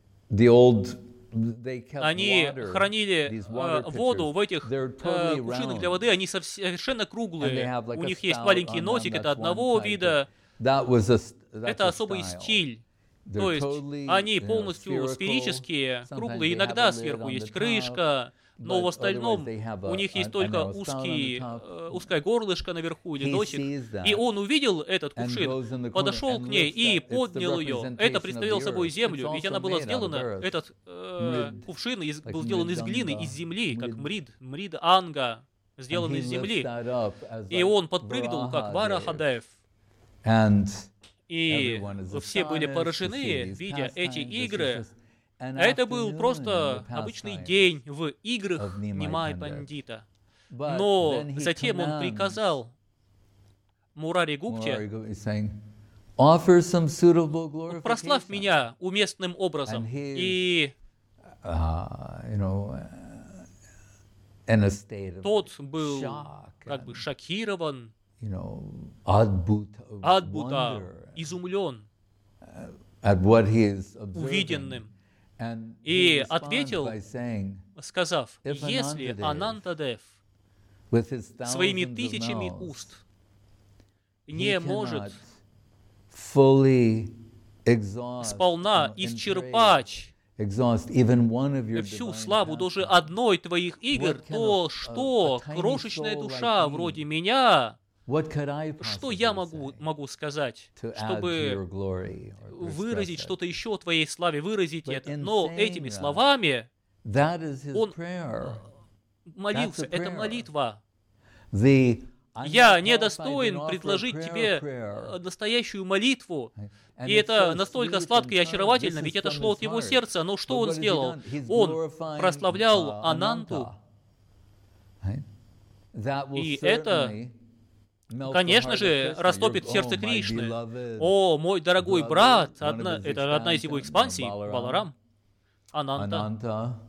они хранили э, воду в этих э, кувшинах для воды, они совершенно круглые. У них есть маленький носик, это одного вида. Это особый стиль. То есть они полностью сферические, круглые. Иногда сверху есть крышка, но в остальном у них есть только узкий, э, узкое горлышко наверху или носик. И он увидел этот кувшин, подошел к ней и поднял ее. Это представляло собой землю, ведь она была сделана, этот э, кувшин из, был сделан из глины, из земли, как мрид, мрид анга, сделан из земли. И он подпрыгнул, как Варахадев. И все были поражены, видя эти игры. А это был просто обычный день в играх Нимай Пандита. Но затем он приказал Мурари Гупте: прославь меня уместным образом. И тот был как бы шокирован, адбута, изумлен увиденным. И ответил, сказав: если Анантадев своими тысячами уст не может сполна исчерпать всю славу даже одной твоих игр, то что крошечная душа вроде меня, что я могу, могу сказать, чтобы выразить что-то еще о твоей славе, выразить это? Но этими словами он молился. Это молитва. Я недостоин предложить тебе настоящую молитву. И это настолько сладко и очаровательно, ведь это шло от его сердца. Но что он сделал? Он прославлял Ананту. И это, конечно же, растопит сердце Кришны. О, мой дорогой брат, одна, это одна из его экспансий, Баларам, Ананта.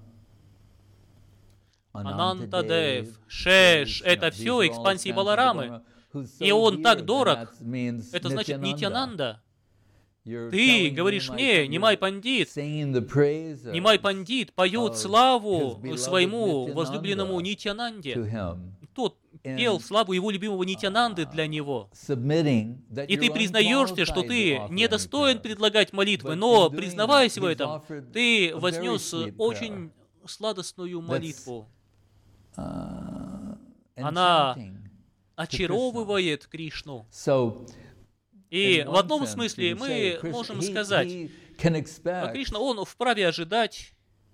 Анантадев, Шеш, это все экспансии Баларамы. И он так дорог, это значит Нитянанда. Ты говоришь мне, Нимай Пандит, Нимай Пандит поет славу своему возлюбленному Нитянанде. Тот пел славу его любимого Нитянанды для него. И ты признаешься, что ты недостоин предлагать молитвы, но, признаваясь в этом, ты вознес очень сладостную молитву. Она очаровывает Кришну. И в одном смысле мы можем сказать, Кришна, он вправе ожидать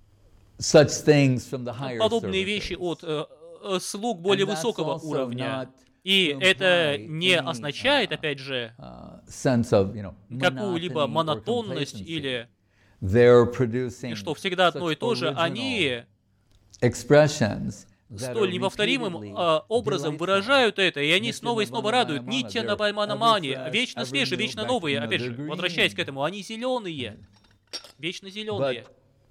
подобные вещи от э, слуг более высокого уровня. И это не означает, опять же, какую-либо монотонность или что всегда одно и то же. Они столь неповторимым э, образом выражают это, и они снова и снова радуют. Нитья Навайманамани, вечно свежие, вечно новые. Опять же, возвращаясь к этому, они зеленые, вечно зеленые.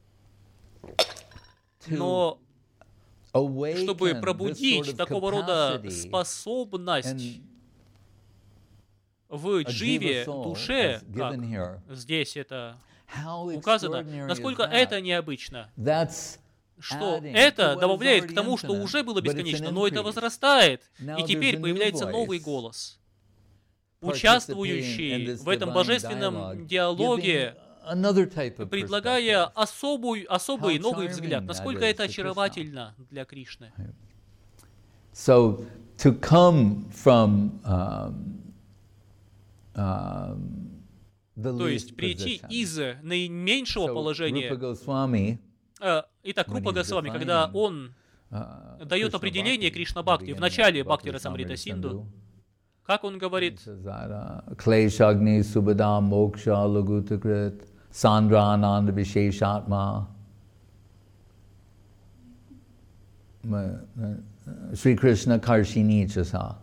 Но чтобы пробудить такого рода способность в дживе, душе, как здесь это указано, насколько это необычно, что это добавляет к тому, что уже было бесконечно, но это возрастает, и теперь появляется новый голос, участвующий в этом божественном диалоге, предлагая особую, особый новый взгляд, насколько это очаровательно для Кришны. So, to come from, um, um, the То есть прийти из наименьшего so, положения. Итак, Рупа Госвами, когда он uh, дает определение Кришна Бхакти в начале Бхакти Расамрита Синду, как он говорит? Клешагни Субада Мокша Лагутакрит Сандра Ананда Вишешатма Шри Кришна Каршини Часа.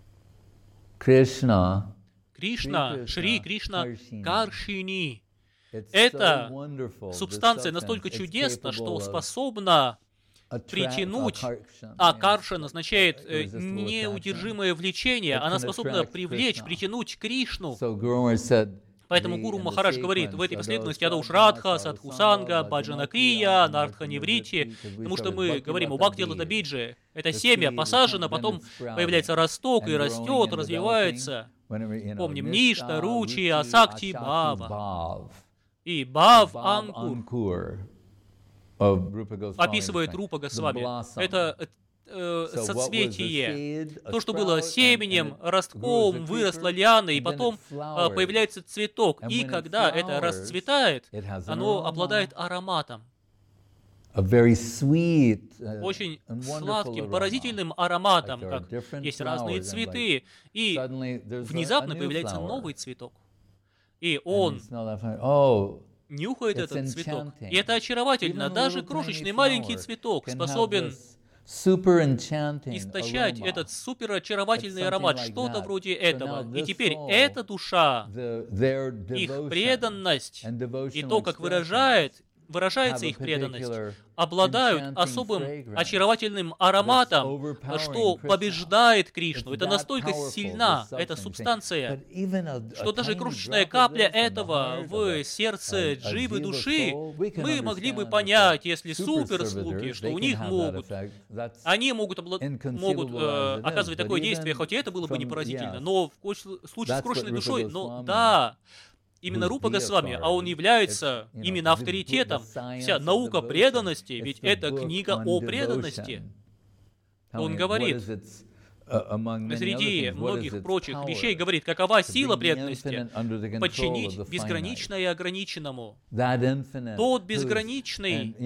Кришна Кришна, Шри Кришна Каршини. Эта субстанция настолько чудесна, что способна притянуть, а каршан означает э, неудержимое влечение, она способна привлечь, притянуть Кришну. Поэтому Гуру Махарадж говорит в этой последовательности Адоушрадха, Садхусанга, Баджанакрия, Нардханиврити, потому что мы говорим о Бхакти-Ладабидже. Это семя посажено, потом появляется росток и растет, развивается. Помним, Ништа, Ручи, Асакти, Бхава. И Бхав Анкур описывает Рупа Госвами. Это э, соцветие. То, что было семенем, ростком, выросло лианой, и потом э, появляется цветок. И когда это расцветает, оно обладает ароматом. Очень сладким, поразительным ароматом, как есть разные цветы. И внезапно появляется новый цветок. И он нюхает этот цветок. И это очаровательно. Даже крошечный маленький цветок способен источать этот суперочаровательный аромат, что-то вроде этого. И теперь эта душа, их преданность и то, как выражает, выражается их преданность, обладают особым очаровательным ароматом, что побеждает Кришну. Это настолько сильна, эта субстанция, что даже крошечная капля этого в сердце дживы души мы могли бы понять, если суперслуги, что у них могут, они могут, обла... могут э, оказывать такое действие, хоть и это было бы не поразительно, но в случае с крошечной душой, но да, именно Рупа Госвами, а он является именно авторитетом. Вся наука преданности, ведь это книга о преданности. Он говорит, среди многих прочих вещей, говорит, какова сила преданности? Подчинить безграничное ограниченному. Тот безграничный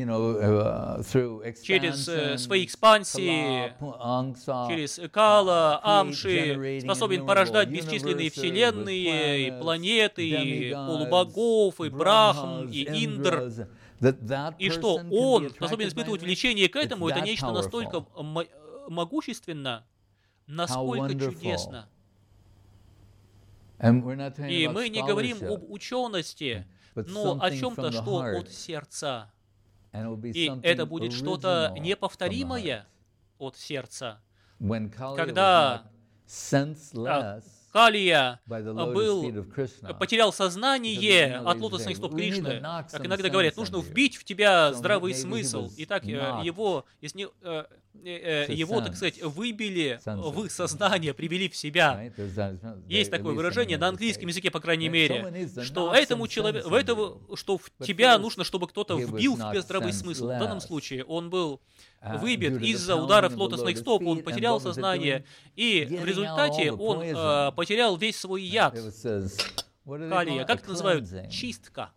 через э, свои экспансии, через Кала, Амши, способен порождать бесчисленные вселенные, и планеты, и полубогов, и Брахм, и Индр. И что он способен испытывать влечение к этому, это нечто настолько могущественно, насколько чудесно. И мы не говорим об учености, но о чем-то, что от сердца. И это будет что-то неповторимое от сердца. Когда Калия был, потерял сознание от лотосных стоп Кришны, как иногда говорят, нужно вбить в тебя здравый смысл. И так его, если, его, так сказать, выбили в сознание, привели в себя. Есть такое выражение на английском языке, по крайней мере, что этому человеку, этого, что в тебя нужно, чтобы кто-то вбил в тебя здравый смысл. В данном случае он был выбит из-за ударов лотосных стоп, он потерял сознание, и в результате он э, потерял весь свой яд. Калия, как это называют? Чистка.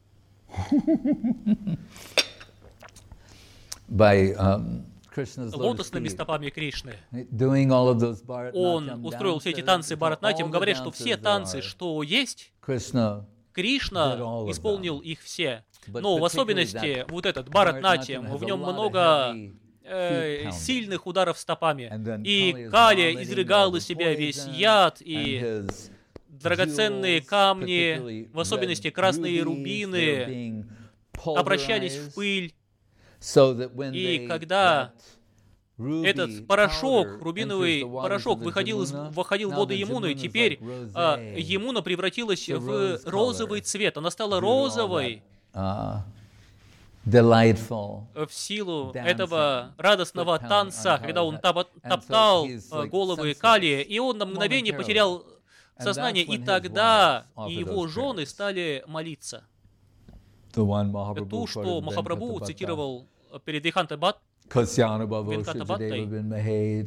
By, um, лотосными стопами Кришны. Он устроил все эти танцы Бхаратнатьям, говорят, что все танцы, что есть, Кришна исполнил их все. Но в особенности вот этот Бхаратнатьям, в нем много э, сильных ударов стопами. И Калия изрыгал из себя весь яд, и драгоценные камни, в особенности красные рубины, обращались в пыль. И когда этот порошок, рубиновый порошок, выходил, из, выходил в воду Ямуны, теперь а, Ямуна превратилась в розовый цвет. Она стала розовой в силу этого радостного танца, когда он топтал головы Калии, и он на мгновение потерял сознание, и тогда его жены стали молиться. То, что Махапрабху цитировал перед Виханта Бхат, Венката-бхаттой.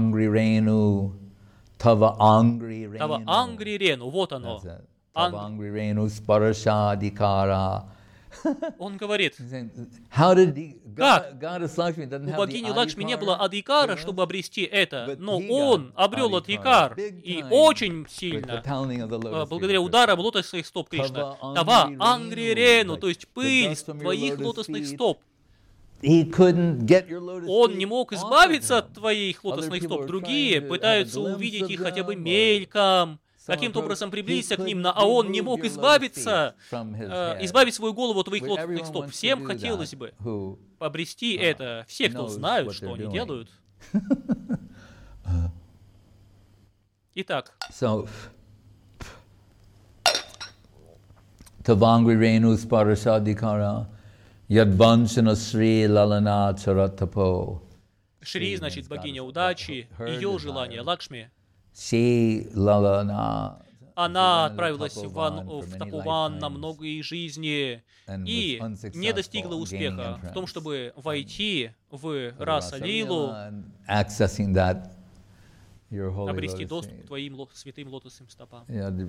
Тава Ангри Рену, вот оно. Он говорит, как у богини Лакшми не было адикара, чтобы обрести это, но он обрел адикар, и очень сильно, благодаря ударам лотосных стоп Кришна. Тава Ангри Рену, то есть пыль с твоих лотосных стоп. Он не мог избавиться от твоих лотосных стоп. Другие пытаются увидеть их хотя бы мельком, каким-то образом приблизиться к ним, а он не мог избавиться, э, избавить свою голову от твоих лотосных стоп. Всем хотелось бы обрести это. Все, кто знают, что они делают. Итак. Tavangri Renu Sparasadikara Yadvanchana Sri Lalana Charatapо. Шри значит богиня удачи, ее желание Лакшми. Она отправилась в, в Тапуван на многие жизни и не достигла успеха в том, чтобы войти в Раса-лилу, обрести доступ к твоим ло, святым лотосным стопам.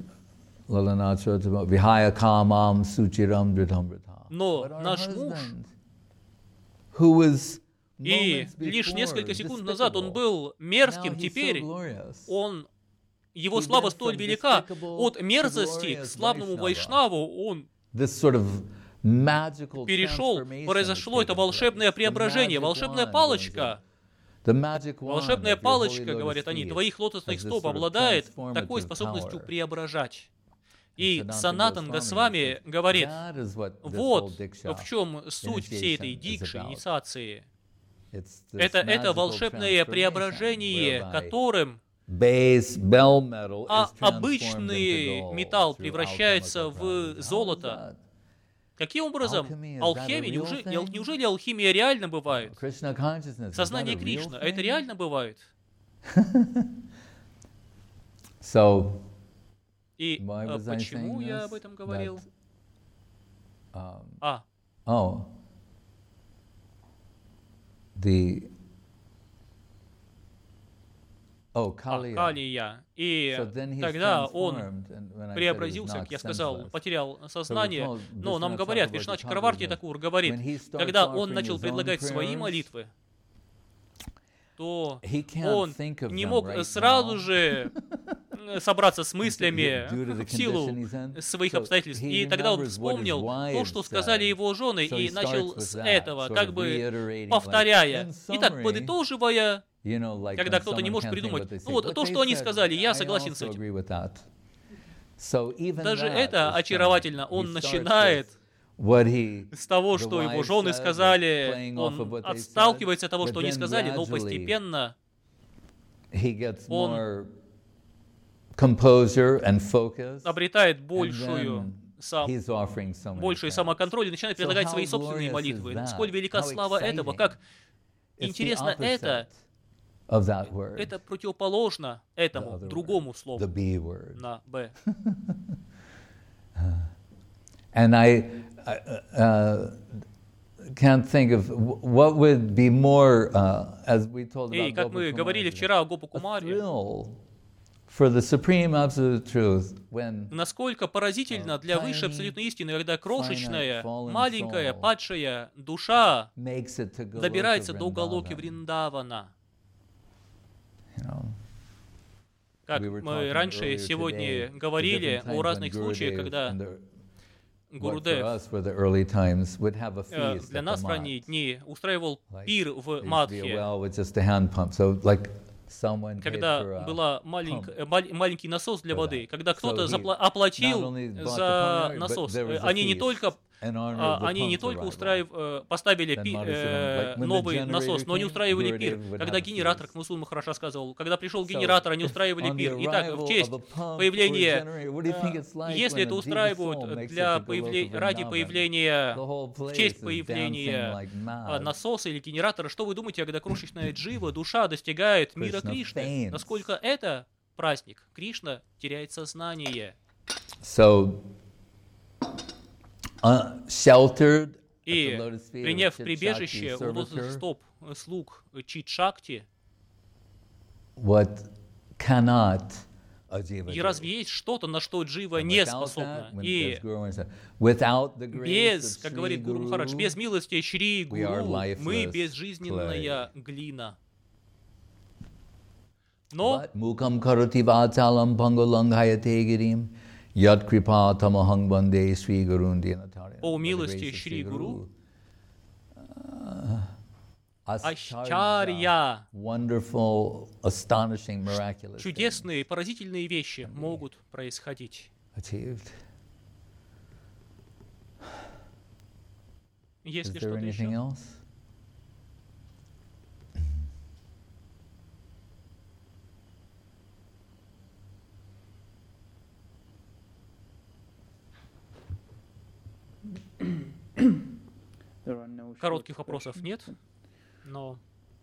Но наш муж, и лишь несколько секунд назад он был мерзким, теперь он, его слава столь велика, от мерзости к славному Вайшнаву он перешел, произошло это волшебное преображение, волшебная палочка. Волшебная палочка, говорят они, твоих лотосных стоп обладает такой способностью преображать. И Санатан Госвами говорит, вот в чем суть всей этой дикши, инициации. Это, это волшебное преображение, которым а обычный металл превращается в золото. Каким образом? Алхимия? Неужели, неужели алхимия реально бывает? Сознание Кришны. А это реально бывает? И а, почему я об этом говорил? Um, а. Oh. The... Oh, Kaliya. А, Калия. И so тогда он преобразился, как я сказал, потерял сознание. So но нам говорят, Вишна Чакраварти Такур говорит, когда он начал предлагать свои молитвы, то он не мог сразу же собраться с мыслями в силу своих обстоятельств. И тогда он вспомнил то, что сказали его жены, и начал с этого, как бы повторяя. Итак, подытоживая, когда кто-то не может придумать, ну вот то, что они сказали, я согласен с этим. Даже это очаровательно. Он начинает с того, что его жены сказали, он отталкивается от того, что они сказали, но постепенно он обретает большую, сам, больший самоконтроль и начинает предлагать свои собственные молитвы. Сколь велика слава этого, как интересно это, это противоположно этому другому слову на «б». And I uh, can't think of what would be more, uh, as we told about И как мы говорили вчера о Гопу Кумаре, for the supreme absolute truth, when насколько поразительно для высшей абсолютной истины, когда крошечная, маленькая, падшая душа добирается до Галоки Вриндавана. Как мы раньше сегодня говорили о разных случаях, когда Гурудев для нас в ранние дни устраивал пир в Мадхе, когда был маленький насос для воды, когда кто-то оплатил за насос. Они не только Они не только устраив... поставили пи... э, новый насос, но они устраивали пир. Когда генератор, как Мусулма хорошо сказал, когда пришел генератор, они устраивали пир. Итак, в честь появления, э, если это устраивают для появления, ради появления, в честь появления насоса или генератора, что вы думаете, когда крошечная джива, душа достигает мира Кришны? Насколько это праздник? Кришна теряет сознание. So, Uh, sheltered и, приняв прибежище у лотосных стоп слуг Чит-Шакти, и разве есть что-то, на что джива не способна? И без, как говорит Гуру Махарадж, без милости Шри Гуру мы безжизненная глина. Но по милости Шри Гуру Ащарья. Wonderful, astonishing, miraculous. Чудесные, поразительные вещи могут происходить. Achieved. Есть Is ли there что-то anything еще? else? There are no short Коротких вопросов questions. нет, но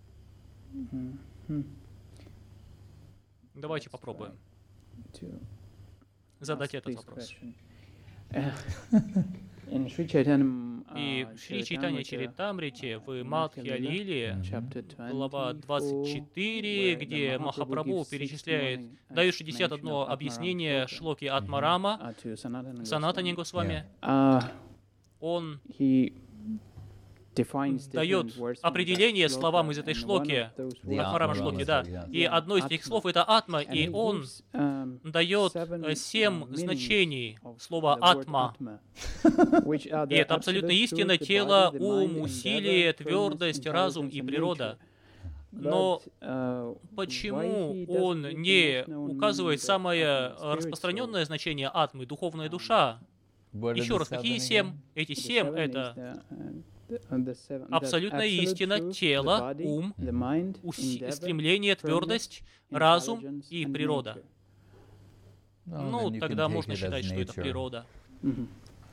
Mhm. давайте Let's попробуем try to задать ask этот this вопрос. question. Uh, In Sri Chaitanam, И uh, в Шри Чайтанья Charitamrita, Чаритамрите в uh, Мадхья Madhya Lila, Лиле, chapter глава двадцать twenty-four, четыре, where the где Mahaprabhu Махапрабху gives перечисляет, sixty-one дает шестьдесят одно explanation of объяснение Atmaram шлоки Атмарама, uh, to Sanatana Санатани Goswami. Госвами. Uh, Он he defines дает different words from определение that sloka, словам из этой and one шлоки, of those The words Атмарама Atma шлоки, Rama, да. yeah. И одно из этих Atma. слов это Атма, And и he он gives, um, дает seven, э, семь uh, meanings значений of слова the word Атма. Atma, which are И the это абсолютно absolute истина, truth, the тело, body, the ум, mind, усилие, endeavor, твердость, firmness, разум intelligence, и and природа. nature. Но But, uh, why почему he doesn't он give the не most known указывает meaning of самое Atma, spirit распространенное soul? значение атмы, духовная душа? What are Еще the раз, какие seven семь? again? Эти The семь — seven is это the, uh, the- uh, the seven- that абсолютная absolute истина, truth, the тело, body, ум, the mind, уси- endeavor, стремление, firmness, твердость, разум intelligence, и and природа. nature. No, Ну, then you can тогда take можно it as считать, что это nature. природа. Mhm.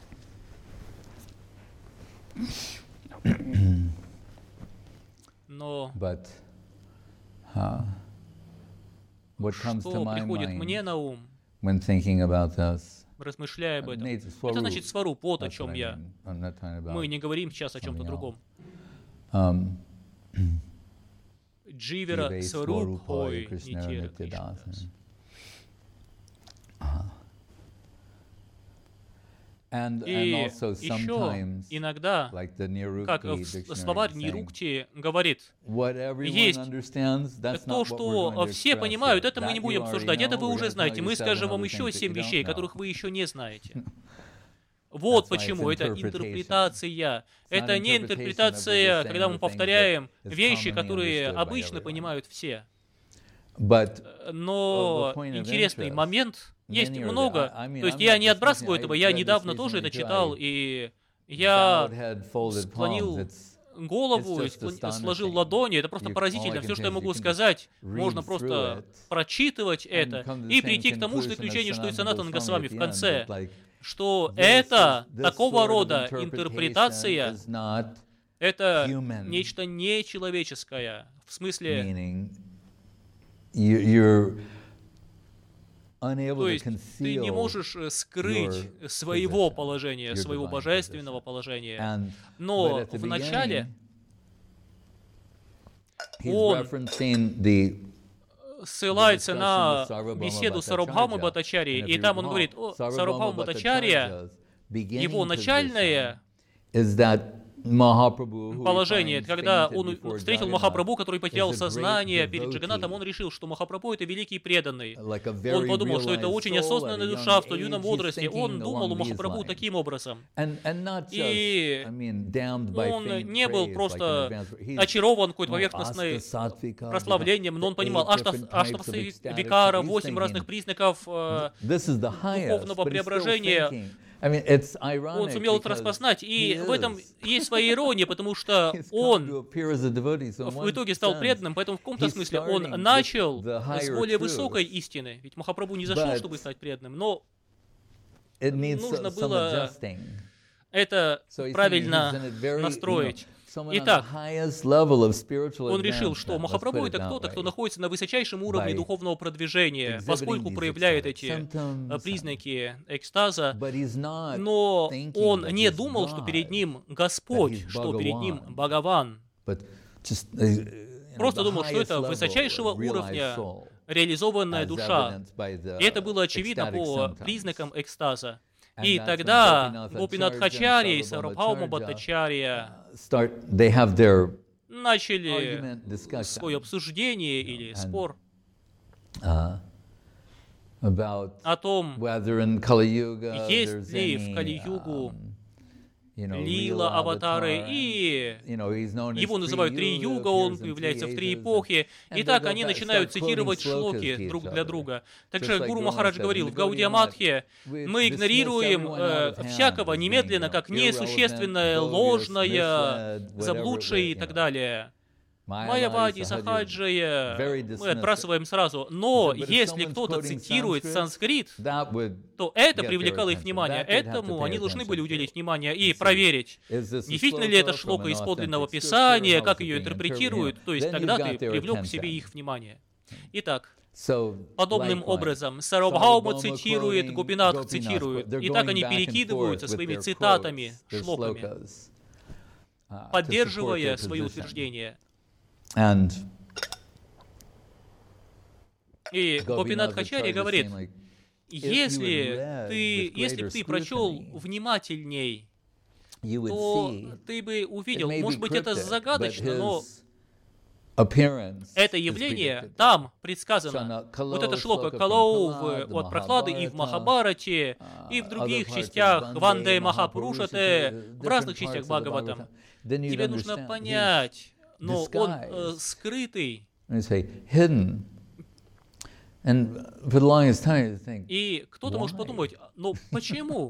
Но But uh, what comes to что my приходит mind мне на ум, when thinking about this? размышляя об этом? Native Это значит Swarup. сваруб, вот о That's what чем I я. mean. I'm not talking about Мы не говорим сейчас о чем-то something другом. um, Дживера Jive сваруб Swarupaya хой Krishna нитира Nityadasa. Кришна. And, and И also еще sometimes, иногда, like the Nirukti как в dictionary словарь saying, Нирукти говорит, what everyone есть understands, that's то, not what we're что going to все express понимают, here. это мы не That будем you already обсуждать, это know. вы We're уже gonna знаете. tell you Мы seven скажем вам other еще things that семь you вещей, don't know. которых вы еще не знаете. Вот That's why it's почему это interpretation. интерпретация. Это not не interpretation of what you're интерпретация, saying, когда the мы things повторяем that is вещи, commonly которые understood by обычно everyone. понимают все. But Но Of the point of интересный interest, момент, есть many are много. the- I- I mean, То есть I'm я not не отбрасываю dismissing, этого, I я read this недавно тоже это recently too. читал, I и bowed я head, folded склонил palms. It's голову, It's и just склон- сложил astonishing. ладони. Это просто You- all I поразительно. can Все, say что я is могу you can сказать, read можно through просто it прочитывать and это come to the и same прийти к тому же conclusion as заключению, что и Sanatana Санатана Goswami Госвами at в the end, конце, that, like, что this это is- this такого sort of рода interpretation интерпретация, is not это human, нечто нечеловеческое. В смысле, meaning you, you're unable то to есть ты не conceal можешь э, скрыть your своего position, положения, your своего divine божественного position. положения. And, Но but at the в начале he's он referencing the ссылается на discussion with Sarvabhauma беседу с Сарвабхаумой Bhattacharya. Бхаттачарьей, And if и you там он recall, говорит, о, Sarvabhauma Сарвабхаума Бхаттачарья, Bhattacharya's beginning его начальное position is that Mahaprabhu, who he положение, finds когда fainted он before встретил Jagannath, Махапрабху, который потерял is a great сознание перед devotee, Джаганатом, он решил, что Махапрабху — это великий преданный. like a very Он подумал, что это realized очень soul осознанная at a душа young в столь юном age. He's возрасте. Он thinking думал о along these Махапрабху lines. таким образом. And, and not just, И I mean, damned by он faint не был praise, просто like in advance. He's, очарован какой-то ну, поверхностной астасатвика, прославлением, но он the понимал, eight ашта, different ашта types of ecstatic, викара, he's восемь thinking, разных признаков э, this is the highest, духовного but he's still преображения. thinking. I mean, it's Он ironic сумел это because распознать, и he в этом is. есть своя ирония, потому что He's come to он appear as a devotee, so in в one итоге стал sense, преданным, поэтому в каком-то he's смысле он starting with начал the с higher более truth. высокой истины. Ведь Махапрабху не зашел, But чтобы стать преданным, но It needs нужно some было adjusting. это So he's saying he's in правильно it very, you know, настроить. someone on the Итак, highest level of spiritual он решил, что advancement, let's Махапрабху put это it that кто-то, кто way. находится на высочайшем уровне By духовного продвижения, exhibiting поскольку these проявляет ecstatic эти symptoms, э, признаки экстаза, But he's not но thinking он that не he's думал, что God, перед ним Господь, that he's что перед ним Bhagavan. Бхагаван. but just, uh, you know, Просто the думал, что highest это level высочайшего of realized уровня soul, реализованная as душа. evidenced by the И это было очевидно ecstatic по symptoms. признакам экстаза. And И that's when тогда Gopinath Гопинатхачарья и Acharya and Сарвабхаума Sarvabhaumacharya Бхаттачарья start, they have their начали argument, discussion. свое обсуждение или and- спор uh, about о том, whether in Kali Yuga есть there's ли any, в Кали-югу um, лила аватары, и его называют три юга, он появляется в три эпохи. И так они начинают цитировать шлоки друг для друга. Также Гуру Махарадж говорил, в Гаудия Матхе мы игнорируем э, всякого немедленно, как несущественное, ложное, заблудшее и так далее. Майявади, Сахаджия мы отбрасываем сразу. Но если кто-то цитирует санскрит, то это привлекало их внимание. Этому они должны были уделить внимание и проверить, действительно ли это шлока из подлинного писания, как ее интерпретируют. То есть тогда ты привлек к себе их внимание. Итак, подобным образом Сарвабхаума цитирует, Гопинатх цитирует. И так они перекидываются своими цитатами, шлоками, поддерживая свои утверждения. And И Гопинатх Ачарья говорит, если ты, если бы ты прочел внимательней, то ты бы увидел, может быть, это загадочно, но это явление там предсказано. Вот это шлока Калау от Прохлады и в Махабарате, и в других частях Ванде Махапурушате, в разных частях Бхагаватам. Тебе нужно понять, но он э, скрытый. И кто-то может подумать, ну почему?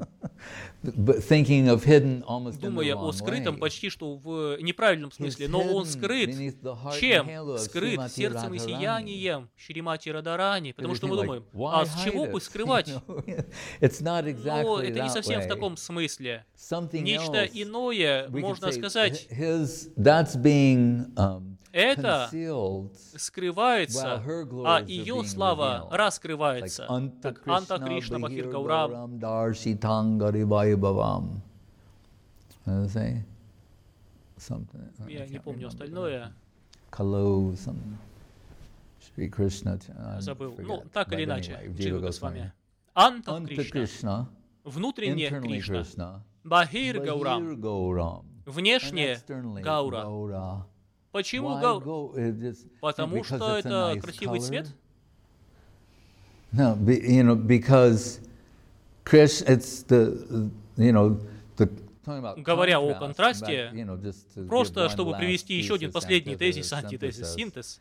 Думая о скрытом почти что в неправильном смысле, но он скрыт. Чем? Скрыт сердцем и сиянием Шримати Радарани. Потому что мы думаем, а с чего бы скрывать? Но это не совсем в таком смысле. Нечто иное, можно сказать, это скрывается, а ее слава раскрывается, как Анта Кришна Бахир Гаурам. Я не помню остальное. Забыл. Ну, так или иначе, Джива с вами. Анта Кришна, внутренне Кришна, Бахир Гаурам, внешне Гаура. Почему Гаура? Потому что это красивый цвет? No, you know, because Krishna, it's the, you know, the Говоря о контрасте, просто чтобы привести еще один последний тезис, антитезис, синтез,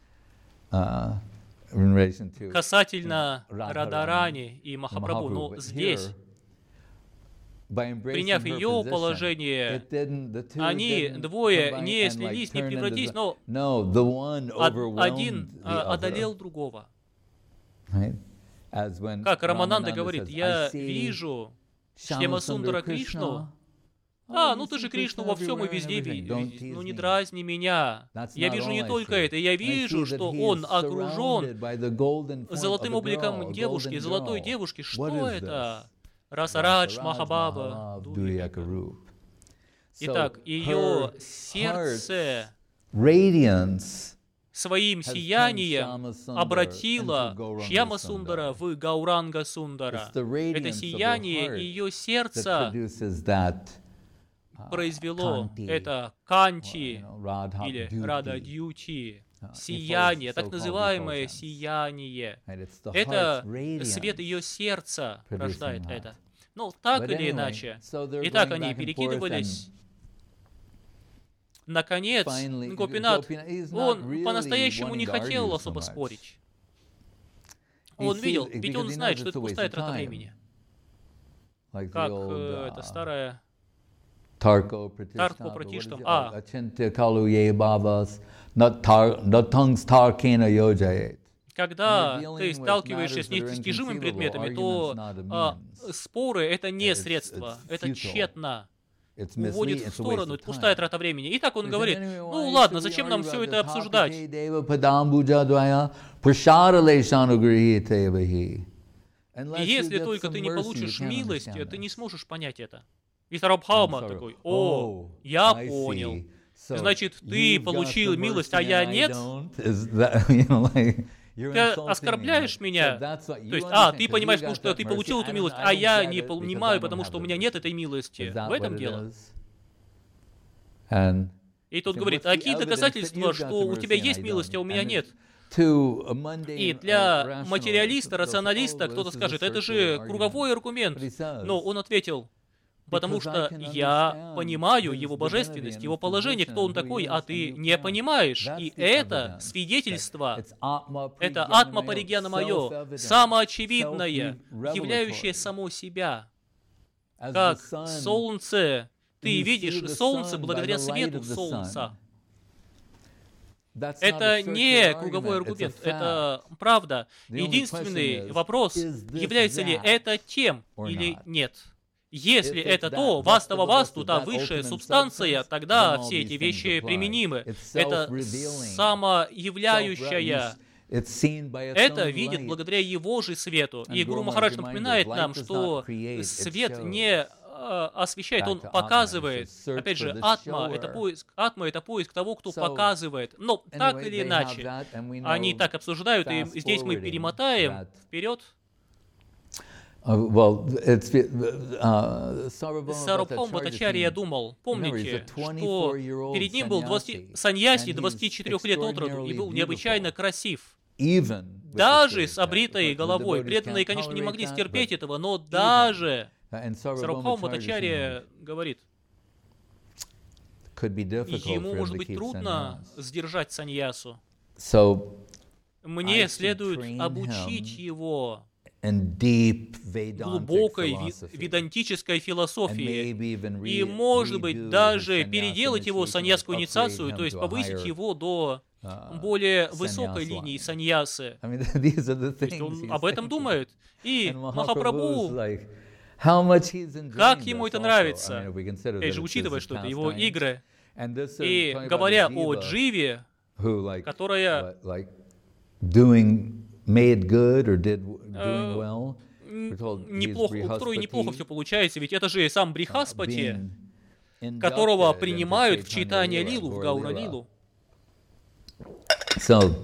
касательно Радарани и Махапрабху. Но здесь, приняв ее положение, они двое не слились, не превратились, но один одолел другого. Как Рамананда говорит, я вижу Шьямасундара Кришну. А, ну ты же Кришну во всем и везде видишь. Ну не дразни меня. Я вижу не только это, я вижу, что он окружен золотым обликом девушки, золотой девушки. Что это? Расарадж Махабаба. Итак, ее сердце своим сиянием обратила Шьямасундара в Гауранга Сундара. Это сияние ее сердца произвело это Канти или Рада Дьюти, сияние, так называемое сияние. Это свет ее сердца рождает это. Ну, так или иначе. Итак, они перекидывались. Наконец, Гопинат, он по-настоящему не хотел особо спорить. Он видел, ведь он знает, что это пустая трата времени. Как э, это старая... Тарко Пратиштам. А. Когда ты сталкиваешься с недостижимыми предметами, то а, споры — это не средство, это тщетно. Уводит в сторону, это пустая трата времени. И так он говорит, ну ладно, зачем нам все это обсуждать? И если только ты не получишь милость, ты не сможешь понять это. И Сарвабхаума такой, о, я понял. Значит, ты получил милость, а я нет? Ты оскорбляешь меня? То есть, а, ты понимаешь, потому что ты получил эту милость, а я не понимаю, потому что у меня нет этой милости. В этом дело. И тот говорит, а какие доказательства, что у тебя есть милость, а у меня нет? И для материалиста, рационалиста кто-то скажет, это же круговой аргумент. Но он ответил, потому что я понимаю его божественность, его положение, кто он такой, а ты не понимаешь. И это свидетельство, это атма паригьяна мое, самоочевидное, являющее само себя. Как солнце, ты видишь солнце благодаря свету солнца. Это не круговой аргумент, это правда. Единственный вопрос, является ли это тем или нет. Если это то, вастава васту, та высшая субстанция, тогда все эти вещи применимы. Это самоявляющая. Это видит благодаря его же свету. И Гуру Махарадж напоминает нам, что свет не освещает, он показывает. Опять же, атма — это поиск. Атма — это поиск того, кто показывает. Но так или иначе, они так обсуждают, и здесь мы перемотаем вперед. Сарвабхаума Бхаттачарья думал, помните, что перед ним был саньяси двадцати четырёх лет от роду и был необычайно красив. Даже с обритой головой. Преданные, конечно, не могли стерпеть этого, но даже Сарвабхаума Бхаттачарья говорит, ему может быть трудно сдержать саньясу. Мне следует обучить его глубокой ведантической философии и, может быть, даже переделать его саньясскую инициацию, то есть повысить его до более высокой линии саньясы. То есть он об этом думает. И Махапрабху, как ему это нравится, опять же, учитывая, что это его игры, и говоря о Дживе, которая made good or did doing well. Неплохо, у которой неплохо все получается, ведь это же сам Брихаспати, которого принимают в Чайтанья Лилу, в Гаура Лилу. So,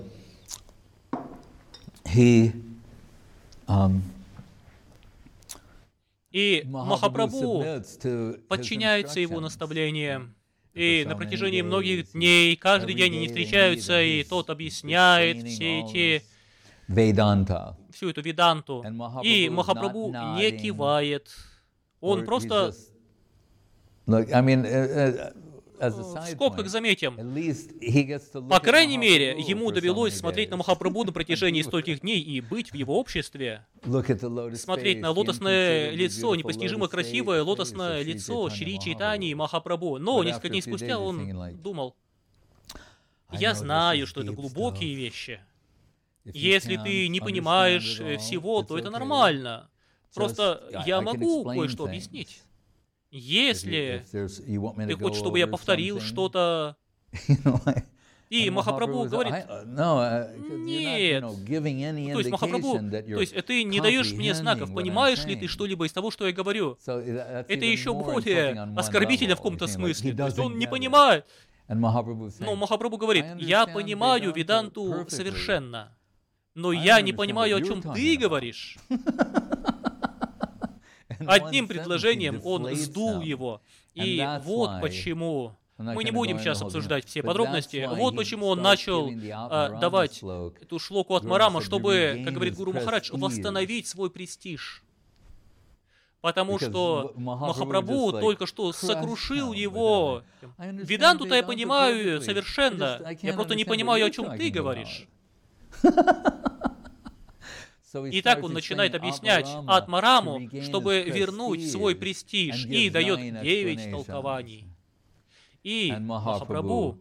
he, um, и Махапрабху подчиняется его наставлениям. И на протяжении многих дней, каждый день они встречаются, и тот объясняет все эти Веданта. всю эту веданту. И Махапрабху не кивает. Он просто в скобках заметим. По крайней мере, ему довелось смотреть на Махапрабху на протяжении стольких дней и быть в его обществе. Смотреть на лотосное лицо, непостижимо красивое лотосное лицо Шри Чайтаньи Махапрабху. Но несколько дней спустя он думал, я знаю, что это глубокие вещи. Если ты не понимаешь всего, то это нормально. Просто я могу кое-что объяснить. Если ты хочешь, чтобы я повторил что-то... И Махапрабху говорит, нет. То есть Махапрабху, то есть ты не даешь мне знаков, понимаешь ли ты что-либо из того, что я говорю. Это еще более оскорбительно в каком-то смысле. То есть он не понимает. Но Махапрабху говорит, я понимаю веданту совершенно. Но я не понимаю, о чем ты говоришь. Одним предложением он сдул его. И вот почему. Мы не будем сейчас обсуждать все подробности. Вот почему он начал а, давать эту шлоку от Марама, чтобы, как говорит Гуру Махарадж, восстановить свой престиж. Потому что Махапрабху только что сокрушил его. Веданту-то я понимаю совершенно. Я просто не понимаю, о чем ты говоришь. И так он начинает объяснять Атмараму, чтобы вернуть свой престиж, и дает девять толкований. И Махапрабху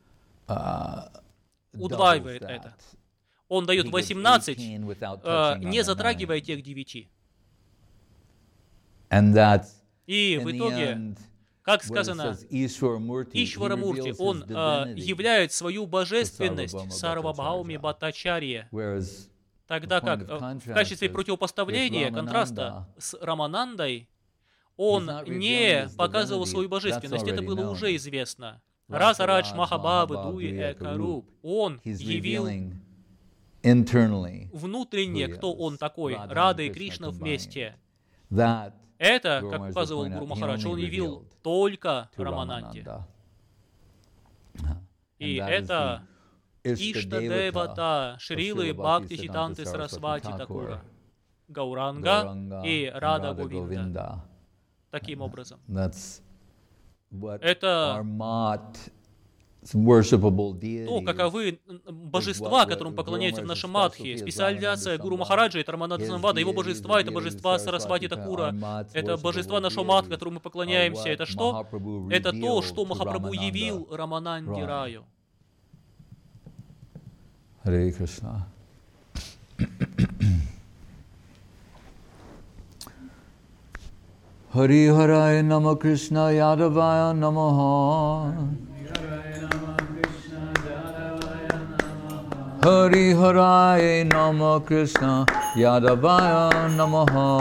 удваивает это. Он дает восемнадцать, не затрагивая тех девяти. И в итоге, как сказано, Ишварамурти, он э, являет свою божественность Сарвабхауме Бхаттачарье, тогда как в качестве противопоставления, контраста с Раманандой, он не показывал свою божественность, это было уже известно. Расарадж Махабабы Дуи Экаруб, он явил внутренне, кто он такой, Рада и Кришна вместе. Это, как указывал Гуру Махарадж, он явил только Рамананде. И это Иштадевата Шрилы Бхакти Ситанты Сарасвати Такура, Гауранга и Рада Говинда. таким образом. What Это Armat, worshipable deities, то, каковы божества, которым поклоняются в нашем Мадхе. Специализация Гуру Махараджа — это Рамананда Самвада, его божества — это божества Сарасвати Такура, это божества нашего Мадха, которому мы поклоняемся. Это что? Это то, что Махапрабху явил Рамананде Раю. Харе Кришна. Hari Haraya Nama Krishna Yadavaya Namaha. Hari Haraya Nama Krishna Yadavaya Namaha.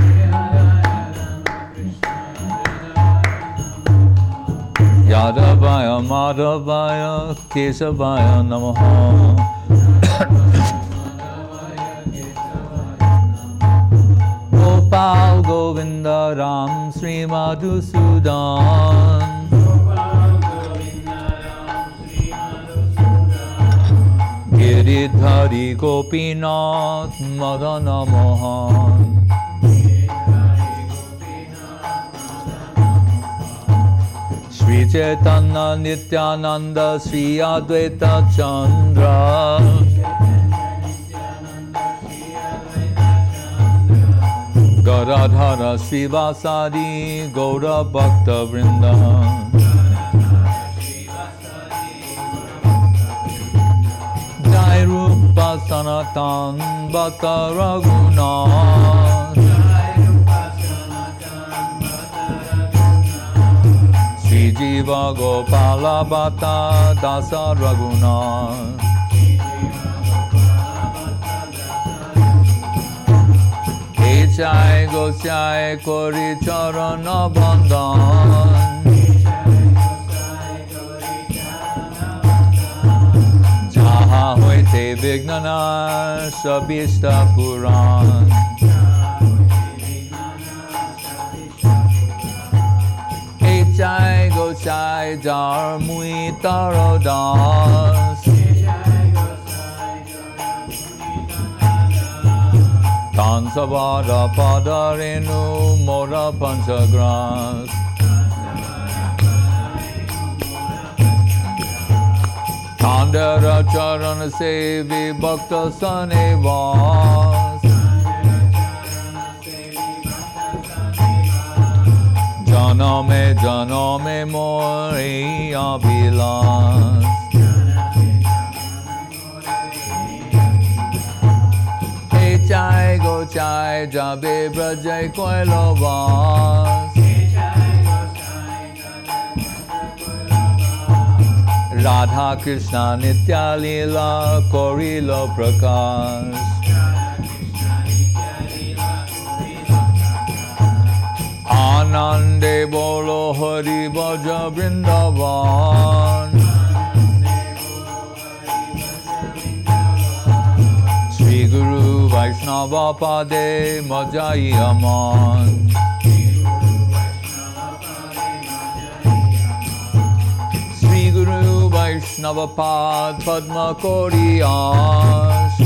Yadavaya Madhavaya Kesavaya Namaha. Gopal Govinda Ram Sri Madhusudan. Giridhari Gopinath Madana Mohan. Sri Chaitanya Nityananda Sri Advaita Chandra. Gadadhara Srivasadi Gaura Bhakta Vrinda. Jai Rupa Sanatan Bhakta Raghunath. Sri Jiva Gopala Bhata Dasa Raghunath. Jai Gosai Kori Charana Bandhan. Jaha Hoite Vignana Sabista Puran. Jai Gosai Jar Mui Tarodas. Tansavada Padarenu Mora Panchagras. Tandara Charana Sevi Bhakta Sanevas. Janame Janame Mori Abhilas. Jai Go Jai Jabe Brajai Koilovas. Radha Krishna Nitya Leela Korilo Prakash. Anande Bolo Hari Bhaja Vrindavan. Sri Guru Vaishnava Pade Majai Aman. Sri Guru Vaishnava Pad Padma Koriyas.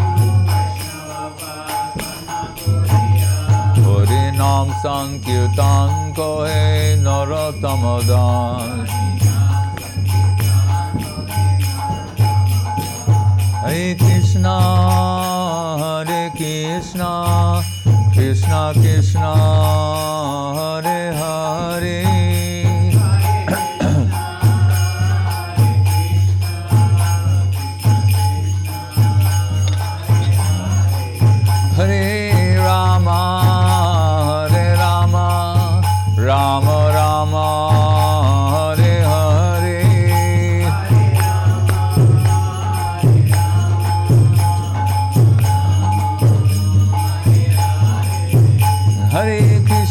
Hari Nam Sankirtan Kohe Narottama Das. Hare Krishna, Hare Krishna, Krishna Krishna, Hare Hare. Hare Rama, Hare Rama, Rama Rama, Hare Hare. Hare Krishna.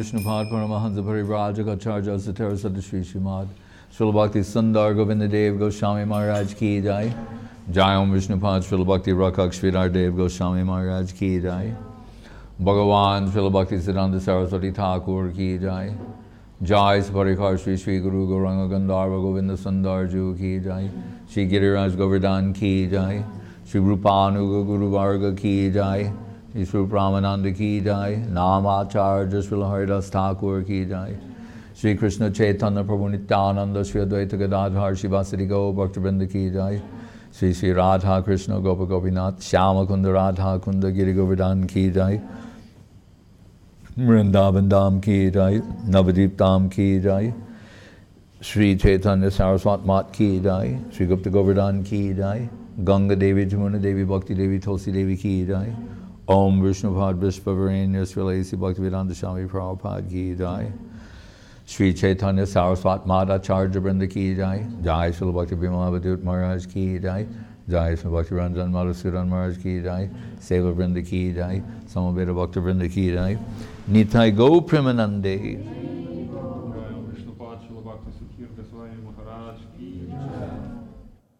Vishnupad Paramahansa Parivrajaka Satara Sadashri Shrimad Srila Bhakti Sundar Govinda Dev Goswami Maharaj Ki Jai. Jai Om Vishnupad Srila Bhakti Rakak Sridhar Dev Goswami Maharaj Ki Jai. Bhagavan Srila Bhakti Siddhanta Saraswati Thakur Ki Jai. Jai Saparikar Shri Shri Guru Gauranga Gandharva Govinda Sundar Ju Ki Jai. Shri Giriraj Govardhan Ki Jai. Shri Rupanuga Guru Varga Ki Jai. Shri Ramananda Ki Jai. Namacharya Srila Haridas Thakur Ki Jai. Shri Krishna Chaitanya Prabhu Nityananda Shri Advaita Gadadhar Shri Vasari Go Bhaktivinoda Ki Jai. Shri Shri Radha Krishna Gopa Gopinath Shyama Kunda Radha Kunda Giri Govardhan Ki Jai. Vrindavan Dham Ki Jai, Navadip Dham Ki Jai, Shri Chaitanya Saraswat Mat Ki Jai, Shri Gupta Govardhan Ki Jai, Ganga Devi Jamuna Devi Bhakti Devi Tulsi Devi Ki Jai, Om Vishnupad Vishvavarenya Srila A C Bhaktivedanta Swami Prabhupada Ki Jai, Shri Chaitanya Saraswat Mat Acharya Vrinda Ki Jai, Jai Srila Bhakti Bimala Vidut Maharaj Ki Jai, Jai Srila Bhakti Ranjan Madhusudan Maharaj Ki Jai, Seva Vrinda Ki Jai, Samaveda Bhakta Vrinda Ki Jai, Nitai Go Premanande.